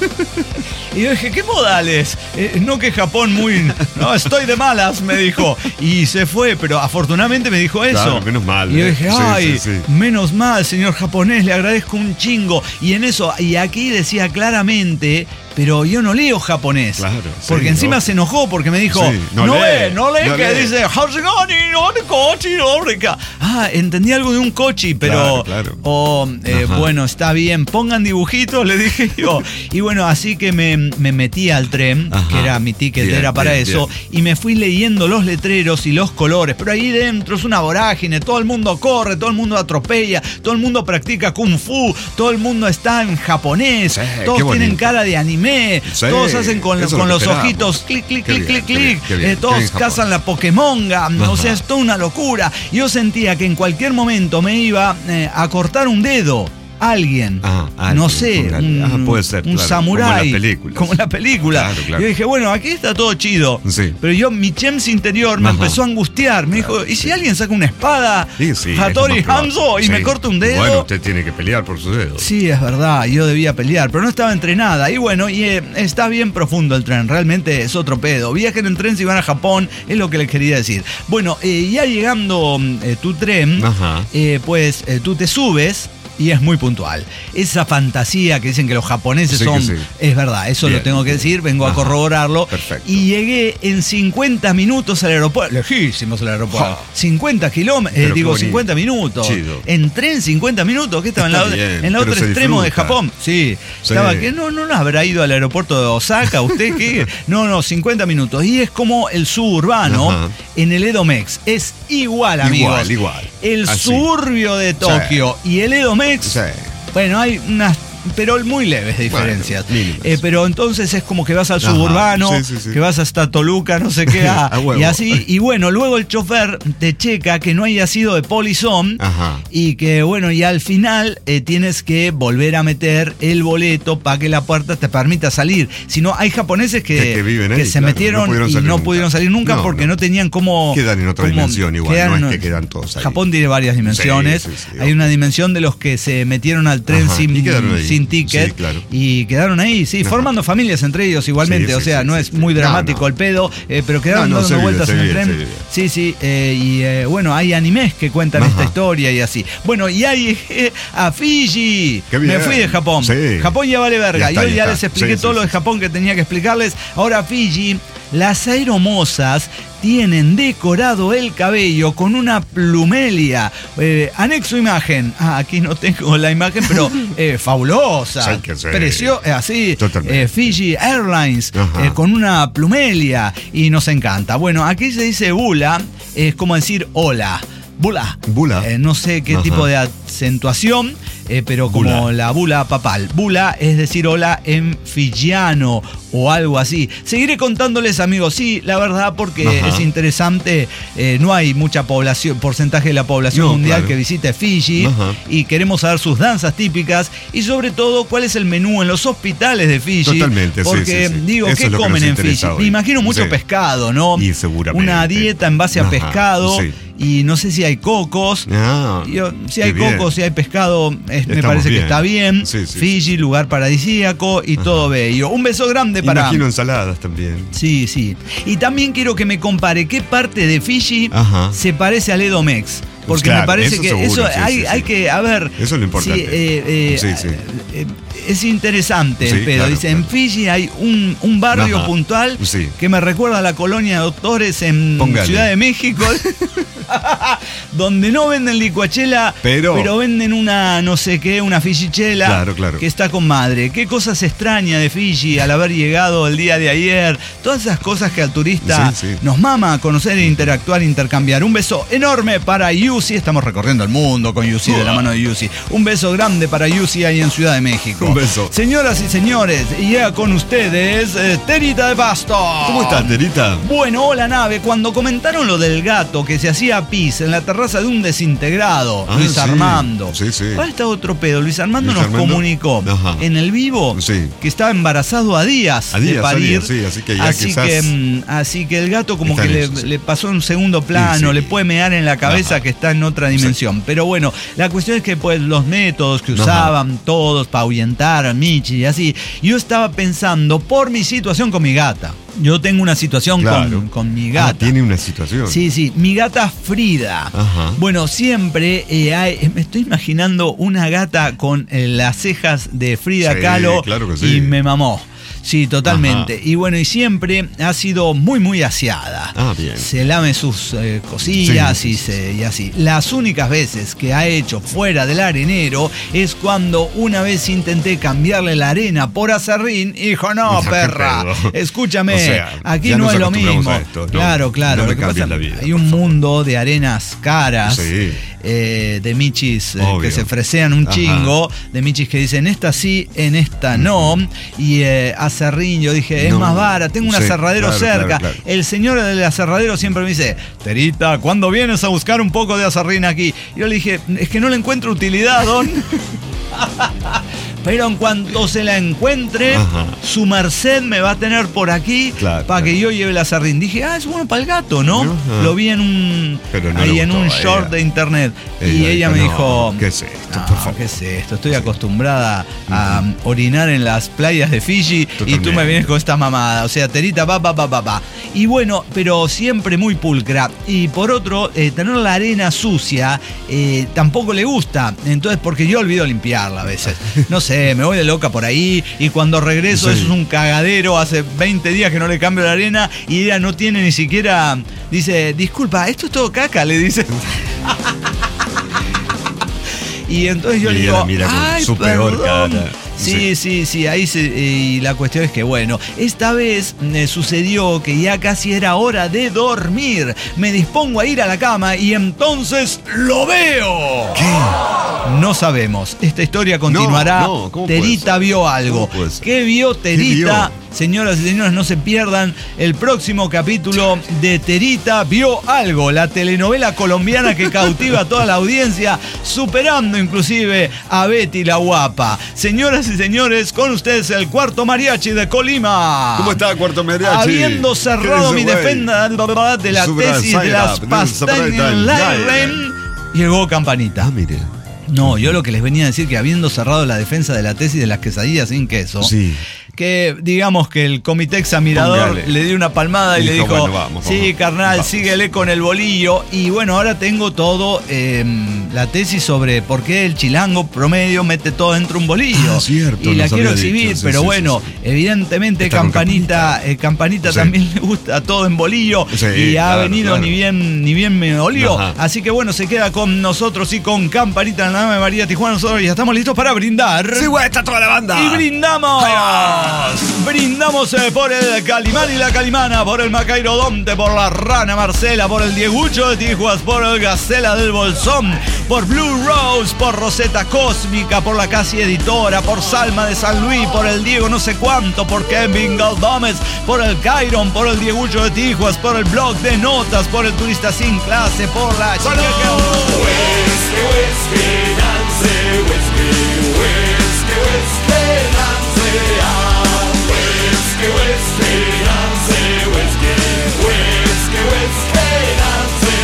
Y yo dije, ¿qué modales? Eh, no que Japón muy... No, estoy de malas, me dijo. Y se fue, pero afortunadamente me dijo eso. Claro, menos mal, Y yo eh. dije, Sí, ay, sí, sí. menos mal, señor japonés, le agradezco un chingo. Y en eso, y aquí decía claramente, pero yo no leo japonés. Claro, porque sí, encima no. se enojó porque me dijo, Sí, no, no lee, lee, no lee, no que lee. dice, "Hashigani no de kochi no rika". Ah, entendí algo de un cochi, pero... Claro, claro. Oh, eh, Ajá. bueno, está bien, pongan dibujitos, le dije yo. Y bueno, así que me, me metí al tren, Ajá. que era mi ticket, Bien, era para bien, eso, bien. y me fui leyendo los letreros y los colores. Pero ahí dentro es una vorágine, todo el mundo corre, todo el mundo atropella, todo el mundo practica kung fu, todo el mundo está en japonés, Sí, todos qué tienen bonito. cara de anime, Sí, todos hacen con, eso es con lo que los esperábamos. ojitos clic, clic, Qué clic, bien, clic, qué bien, clic. qué bien, Eh, qué todos bien Japón. cazan la Pokémonga, o Ajá. sea, es toda una locura. Yo sentía que en cualquier momento me iba eh, a cortar un dedo. alguien, Ah, alguien, no sé, póngale. un, Ah, puede ser, un claro, samurái, como en las películas. como en la película. Claro, claro. Yo dije, bueno, aquí está todo chido, Sí. pero yo, mi chems interior me Ajá. empezó a angustiar, me dijo, ¿y si alguien saca una espada, Sí, sí, Hattori es lo más Hanzo, probable. y Sí. me corta un dedo? Bueno, usted tiene que pelear por sus dedos. Sí, es verdad, yo debía pelear, pero no estaba entrenada. Y bueno, y eh, está bien profundo el tren, realmente es otro pedo. Viajen en tren si van a Japón, es lo que les quería decir. Bueno, eh, ya llegando eh, tu tren, Ajá. eh, pues eh, tú te subes. Y es muy puntual. Esa fantasía que dicen que los japoneses Sí, que son... sí. Es verdad, eso Bien, lo tengo que bien. decir, vengo Ajá. a corroborarlo. Perfecto. Y llegué en cincuenta minutos al aeropuerto. Lejísimos al aeropuerto. Ja. cincuenta kilómetros, Pero qué digo bonito. cincuenta minutos. Chido. En tren cincuenta minutos, que estaba en la, Está bien, en la pero otro se extremo de disfruta. Japón. Sí, Sí. estaba que no, no, no habrá ido al aeropuerto de Osaka, usted qué. No, no, cincuenta minutos. Y es como el suburbano Ajá. en el Edomex. Es igual, amigos. Igual, igual. El Así. suburbio de Tokio y el Edomex. Sí. Bueno, hay unas, pero muy leves diferencias. Bueno, mínimas. Eh, pero entonces es como que vas al Ajá, suburbano, sí, sí, sí. que vas hasta Toluca, no sé qué, a- A huevo. y así. Y bueno, luego el chofer te checa que no haya sido de Polizón Ajá. y que bueno, y al final eh, tienes que volver a meter el boleto para que la puerta te permita salir. Si no, hay japoneses que, Que- que viven ahí, se claro, metieron no pudieron y salir no nunca. pudieron salir nunca No, porque no. no tenían cómo... Quedan en otra cómo- dimensión igual, quedan- no es que quedan todos ahí. Japón tiene varias dimensiones. Sí, sí, sí, hay una dimensión de los que se metieron al tren Ajá, sin, y quedaron ahí. sin ticket Sí, claro. y quedaron ahí, sí, Ajá. formando familias entre ellos igualmente. Sí, o sí, sea, sí, no sí, es sí. muy No, dramático no. el pedo, eh, pero quedaron No, no, dando se vueltas vive, en se el vive, tren. se vive. Sí, sí, eh, y eh, bueno, hay animes que cuentan Ajá. esta historia y así. Bueno, y ahí llegué a Fiji. Qué bien. Me fui de Japón. Sí. Japón ya vale verga. Ya está, Yo ya ya está. les expliqué Sí, todo sí, lo de sí. Japón que tenía que explicarles. Ahora Fiji, las aeromosas tienen decorado el cabello con una plumelia. Eh, anexo imagen. Ah, aquí no tengo la imagen, pero eh, fabulosa. Sí, que sí. Precio, eh, así. Totalmente. eh, Fiji Airlines Ajá. eh, con una plumelia y nos encanta. Bueno, aquí se dice bula, es como decir hola. Bula. Bula. Eh, no sé qué Ajá. tipo de acentuación, eh, pero como Bula. la bula papal. Bula es decir hola en fijiano o algo así. Seguiré contándoles, amigos, sí, la verdad, porque Ajá. es interesante. Eh, no hay mucha población, porcentaje de la población No, mundial claro. que visite Fiji Ajá. y queremos saber sus danzas típicas y sobre todo cuál es el menú en los hospitales de Fiji. Totalmente, sí, porque sí, sí. digo, Eso ¿qué es lo que comen nos en Fiji? interesa hoy. Me imagino mucho Sí. pescado, ¿no? Y seguramente. Una dieta en base a Ajá, pescado sí. y no sé si hay cocos. Ah, Yo, si qué hay bien. cocos, si hay pescado, es- me Estamos parece que bien. está bien. Sí, sí, Fiji, lugar paradisíaco y todo bello. Un beso grande para... Imagino ensaladas también. Sí, sí. Y también quiero que me compare qué parte de Fiji Ajá. se parece al Edomex. Porque Claro, me parece eso que seguro, eso sí, hay, sí, hay sí. que, a ver. Eso es lo importante. Sí, eh, eh, Sí, sí. eh, es interesante, Sí, pero claro, dice, en claro. Fiji hay un, un barrio Ajá. puntual Sí. que me recuerda a la colonia de doctores en Póngale. Ciudad de México, donde no venden licuachela, Pero- venden una no sé qué, una fijichela, Claro, claro. que está con madre. ¿Qué cosas extrañas de Fiji al haber llegado el día de ayer? Todas esas cosas que al turista Sí, sí. nos mama conocer, interactuar, intercambiar. Un beso enorme para Yusi. Estamos recorriendo el mundo con Yusi, de la mano de Yusi. Un beso grande para Yusi ahí en Ciudad de México. Un beso. Señoras y señores, y llega con ustedes eh, Terita de Pasto. ¿Cómo estás, Terita? Bueno, hola nave. Cuando comentaron lo del gato que se hacía pis en la terraza de un desintegrado, Ah, Luis sí. Armando. Sí, sí. Ahora está otro pedo. Luis Armando Luis nos Armando. comunicó Ajá. en el vivo Sí. que estaba embarazado a días, A días, de a parir. días, sí, así que ya así quizás que, mm, así que el gato como está que en le, eso, sí. le pasó un segundo plano, Sí, sí. le puede mear en la cabeza Ajá. que está en otra dimensión. Pero bueno, la cuestión es que pues los métodos que Ajá. usaban todos para ahuyentar a Michi y así, yo estaba pensando por mi situación con mi gata. Yo tengo una situación Claro. con, con mi Ah, gata. tiene una situación. Sí, sí, mi gata Frida. Ajá. Bueno, siempre eh, hay- me estoy imaginando una gata con eh, las cejas de Frida Sí, Kahlo claro que sí. y me mamó. Sí, totalmente. Ajá. Y bueno, y siempre ha sido muy, muy aseada. Ah, bien. Se lame sus eh, cosillas Sí, y, sí, se- y así. Las únicas veces que ha hecho fuera del arenero es cuando una vez intenté cambiarle la arena por acerrín y dijo, no, Qué perra, pedo. escúchame, O sea, aquí ya no nos es lo acostumbramos mismo. a esto, ¿no? Claro, claro. No me Lo que cambies pasa, la vida, hay por un favor. mundo de arenas caras. Sí. eh, de michis eh, Obvio. que se fresean un Ajá. chingo, de michis que dicen esta sí, en esta no, y eh, acerrín, yo dije, es No. más vara, tengo un Sí, aserradero claro, cerca. claro, claro. El señor del aserradero siempre me dice, Terita, ¿cuándo vienes a buscar un poco de acerrín aquí? Yo le dije, es que no le encuentro utilidad, don. Pero en cuanto se la encuentre, ajá, su merced me va a tener por aquí, claro, para que yo lleve la sardina. Dije, ah, es bueno para el gato, ¿no? Ajá. Lo vi en un no ahí en un short de internet. Ella, y ella me no, dijo, ¿qué es esto? No, por favor. ¿qué es esto? Estoy sí. acostumbrada a uh-huh. orinar en las playas de Fiji tú y también. Tú me vienes con esta mamada. O sea, Terita, pa, pa, pa, pa, pa. Y bueno, pero siempre muy pulcra. Y por otro, eh, tener la arena sucia eh, tampoco le gusta. Entonces, porque yo olvido limpiarla a veces. No sé. Me voy de loca por ahí y cuando regreso sí. eso es un cagadero. Hace veinte días que no le cambio la arena y ella no tiene ni siquiera. Dice, disculpa, esto es todo caca, le dice. Y entonces yo y le digo, mira con ay, su perdón. Peor cara. Sí, sí, sí, ahí se, y la cuestión es que, bueno, esta vez me sucedió que ya casi era hora de dormir. Me dispongo a ir a la cama y entonces lo veo. ¿Qué? No sabemos. Esta historia continuará. No, no, Terita vio algo. ¿Qué vio Terita? ¿Qué vio? Señoras y señores, no se pierdan el próximo capítulo de Terita vio algo, la telenovela colombiana que cautiva a toda la audiencia, superando inclusive a Betty la Guapa. Señoras y señores, con ustedes el Cuarto Mariachi de Colima. ¿Cómo está, Cuarto Mariachi? Habiendo cerrado mi defensa de la tesis de las pastañas llegó Campanita. Ah, mire. No, yo lo que les venía a decir que habiendo cerrado la defensa de la tesis de las quesadillas sin queso, sí. que digamos que el comité examinador Póngale. le dio una palmada y, y le dijo, bueno, vamos, sí, vamos, carnal, vamos. síguele con el bolillo. Y bueno, ahora tengo todo, eh, la tesis sobre por qué el chilango promedio mete todo dentro de un bolillo. Ah, cierto, y la quiero exhibir, dicho, sí, pero sí, bueno, sí, sí. evidentemente Está Campanita, Campanita, eh, Campanita sí. también le gusta todo en bolillo sí, y ha claro, venido claro. ni bien ni bien me olió. Ajá. Así que bueno, se queda con nosotros y con Campanita en la Dama de María Tijuana. Nosotros ya estamos listos para brindar. Sí, güey, está toda la banda. Y brindamos. Brindamos eh, por el Calimán y la Calimana, por el Macairodonte, por la Rana Marcela, por el Diegucho de Tijuas, por el Gacela del Bolsón, por Blue Rose, por Roseta Cósmica, por la Casi Editora, por Salma de San Luis, por el Diego no sé cuánto, por Kevin Galdames, por el Cairon, por el Diegucho de Tijuas, por el Blog de Notas, por el Turista Sin Clase, por la chica que... Whisky, whisky, Nancy, whisky, whisky, whisky, Nancy, ah. Whisky, whisky, Nancy, whisky, whisky, whisky, Nancy,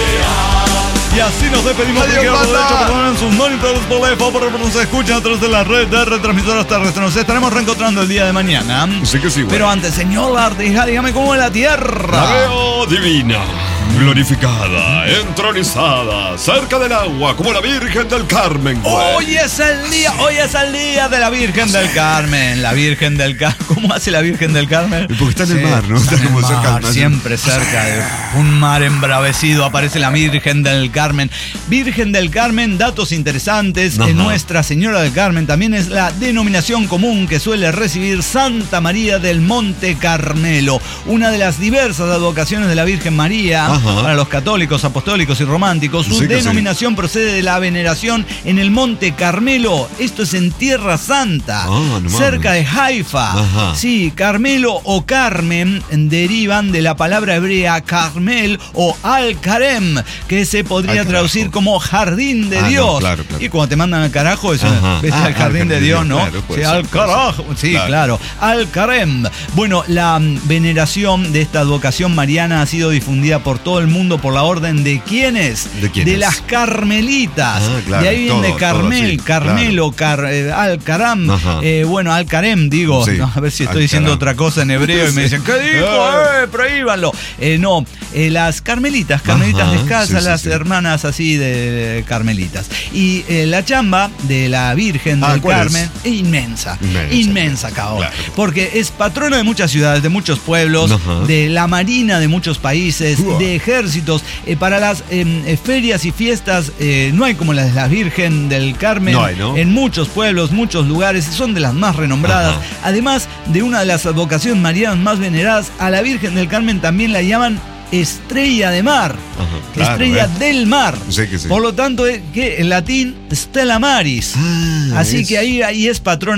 ah. Y así nos despedimos. Adiós, de hecho, perdonen sus monitores por teléfono, porque nos escuchan a través de la red de retransmisoras terrestres. Nos estaremos reencontrando el día de mañana. Sí que sí, güey. Pero antes, señor Lartija, dígame cómo es la tierra. La veo divina, glorificada, entronizada, cerca del agua, como la Virgen del Carmen, güey. Hoy es el día, hoy es el día de la Virgen del Carmen. La Virgen del Carmen. ¿Cómo hace la Virgen del Carmen? Porque está en el sí, mar, ¿no? Está, está como en el cerca mar, del mar. Siempre cerca de un mar embravecido aparece la Virgen del Carmen. Virgen del Carmen, datos interesantes. En Nuestra Señora del Carmen también es la denominación común que suele recibir Santa María del Monte Carmelo, una de las diversas advocaciones de la Virgen María. Ajá. Para los católicos, apostólicos y románticos. Su sí denominación sí. procede de la veneración en el Monte Carmelo. Esto es en Tierra Santa, ah, no cerca de Haifa. Ajá. Sí, Carmelo o Carmen derivan de la palabra hebrea Carmel o Al-Karem, que se podría Ay, traducir como jardín de ah, Dios. No, claro, claro. Y cuando te mandan al carajo, eso es ah, al jardín de Dios, ¿no? Claro, sí, al carajo. Sí, claro. claro. Al-Karem. Bueno, la veneración de esta advocación mariana ha sido difundida por todo el mundo por la orden de ¿quiénes? ¿De quiénes? De las carmelitas. Ah, claro, de ahí viene todo, Carmel, todo, sí, Carmelo, claro. Car, eh, Al-Karam, eh, bueno, Al-Karem, digo. Sí, no, a ver si estoy diciendo otra cosa en hebreo y me dicen, ¿qué dijo? Eh, prohíbanlo. Eh, no, eh, las carmelitas, carmelitas Ajá, descalzas, sí, las sí, hermanas así de carmelitas. Y eh, la chamba de la Virgen ah, del Carmen es, es inmensa, inmensa, inmensa, cabrón. Claro. Porque es patrona de muchas ciudades, de muchos pueblos, Ajá. de la marina de muchos países, uh. de ejércitos. Eh, para las eh, ferias y fiestas eh, no hay como las de la Virgen del Carmen. No hay, ¿no? En muchos pueblos, muchos lugares, son de las más renombradas. Ajá. Además de una de las advocaciones marianas más veneradas, a la Virgen del Carmen también la llaman Estrella de Mar, Ajá, claro, estrella ¿eh? del mar. Sí que sí. Por lo tanto, que en latín, Stella Maris. Ah, Así es. que ahí, ahí es patrona de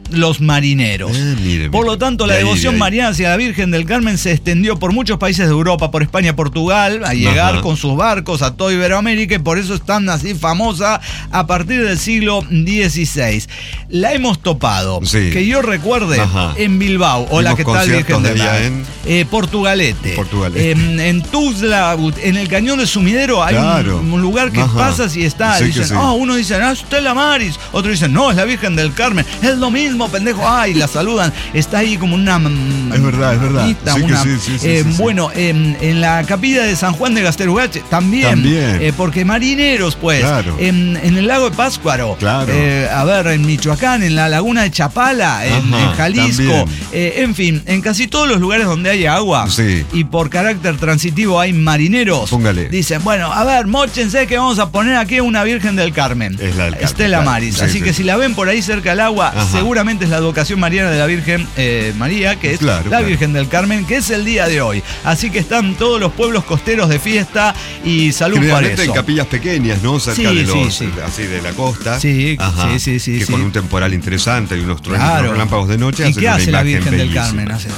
los marineros. Eh, mire, por mire. lo tanto, la De ahí, devoción de ahí. mariana hacia la Virgen del Carmen se extendió por muchos países de Europa, por España, Portugal, a llegar Ajá. con sus barcos a toda Iberoamérica, y por eso es tan así famosa a partir del siglo dieciséis. La hemos topado, Sí. que yo recuerde, Ajá. en Bilbao. Hola, Vimos ¿qué tal, Virgen conciertos del de allá Carmen? en- Eh, Portugalete. Portugalete. En, en Tuzla, en el cañón de Sumidero, hay Claro. un, un lugar que Ajá. pasas y está. Sí que Dicen, sí. ah, uno dice, ah, Stella Maris. Otro dice, no, es la Virgen del Carmen. Es lo mismo, pendejo. Ay, la saludan. Está ahí como una. mm, Es verdad, es verdad. manita, Sí que una- sí, sí, sí, eh, sí, sí. Bueno, en, en la capilla de San Juan de Gasterugache también. También. Eh, porque marineros, pues. Claro. En, en el lago de Pátzcuaro. Claro. Eh, a ver, en Michoacán, en la laguna de Chapala, en, Ajá, en Jalisco. también. Eh, en fin, en casi todos los lugares donde hay agua. Sí. Y por carácter transitivo hay marineros. Póngale. Dicen, bueno, a ver, móchense que vamos a poner aquí una Virgen del Carmen. Es la del Carmen, Estela claro. Maris. Sí, Así sí, que sí. si la ven por ahí cerca del agua, Ajá. seguramente es la advocación mariana de la Virgen eh, María, que es Claro, la claro. Virgen del Carmen, que es el día de hoy. Así que están todos los pueblos costeros de fiesta y salud por Generalmente eso. en capillas pequeñas, ¿no? Cerca Sí, de sí, los, sí. así de la costa. Sí, sí, sí, sí, Que sí. con un temporal interesante y unos truenos, Claro. unos relámpagos de noche. ¿Y hacen qué una hace la imagen Virgen del bellísima. Carmen? Hace,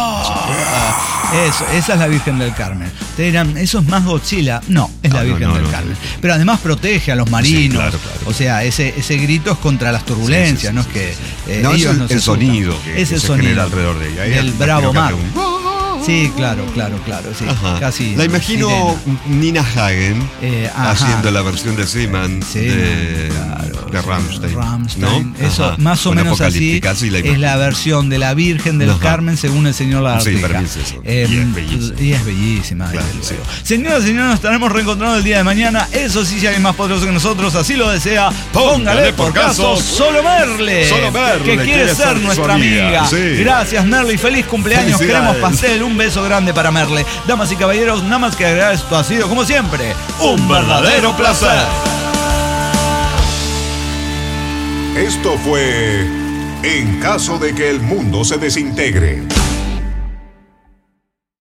¡ah! Eso, esa es la Virgen del Carmen. Ustedes dirán, ¿eso es más Godzilla? No, es la No, no, Virgen no, del no, Carmen. no. Pero además protege a los marinos. Sí, claro, claro. O sea, ese, ese grito es contra las turbulencias, Sí, sí, sí, no sí, es que eh, No, es ellos el, no se el asustan. sonido que, es que el se sonido genera alrededor de ella. Ahí del imagino bravo que mar. hace un- Sí, claro, claro, claro, sí. Ajá. Casi. La imagino sirena. Nina Hagen Eh, ajá. haciendo la versión de Seaman Sí, de, claro, de Rammstein. Rammstein. ¿no? Eso, Ajá. más o Una menos así, apocalíptica, así la es imagino. la versión de la Virgen del Ajá. Carmen según el señor La Sí, Ártica. para mí es eso. Eh, Y es bellísima. y es bellísima, Claro, desde sí. luego. Señoras y señores, nos estaremos reencontrando el día de mañana. Eso sí, si alguien más poderoso que nosotros así lo desea, póngale por caso Solo Merle, Solo Merle, que quiere ser su nuestra amiga. amiga, sí. Gracias, Merle, y feliz cumpleaños. Queremos Felicidades. pastel, un beso grande para Merle. Damas y caballeros, nada más que agregar, esto ha sido, como siempre, un verdadero placer. Esto fue En caso de que el mundo se desintegre.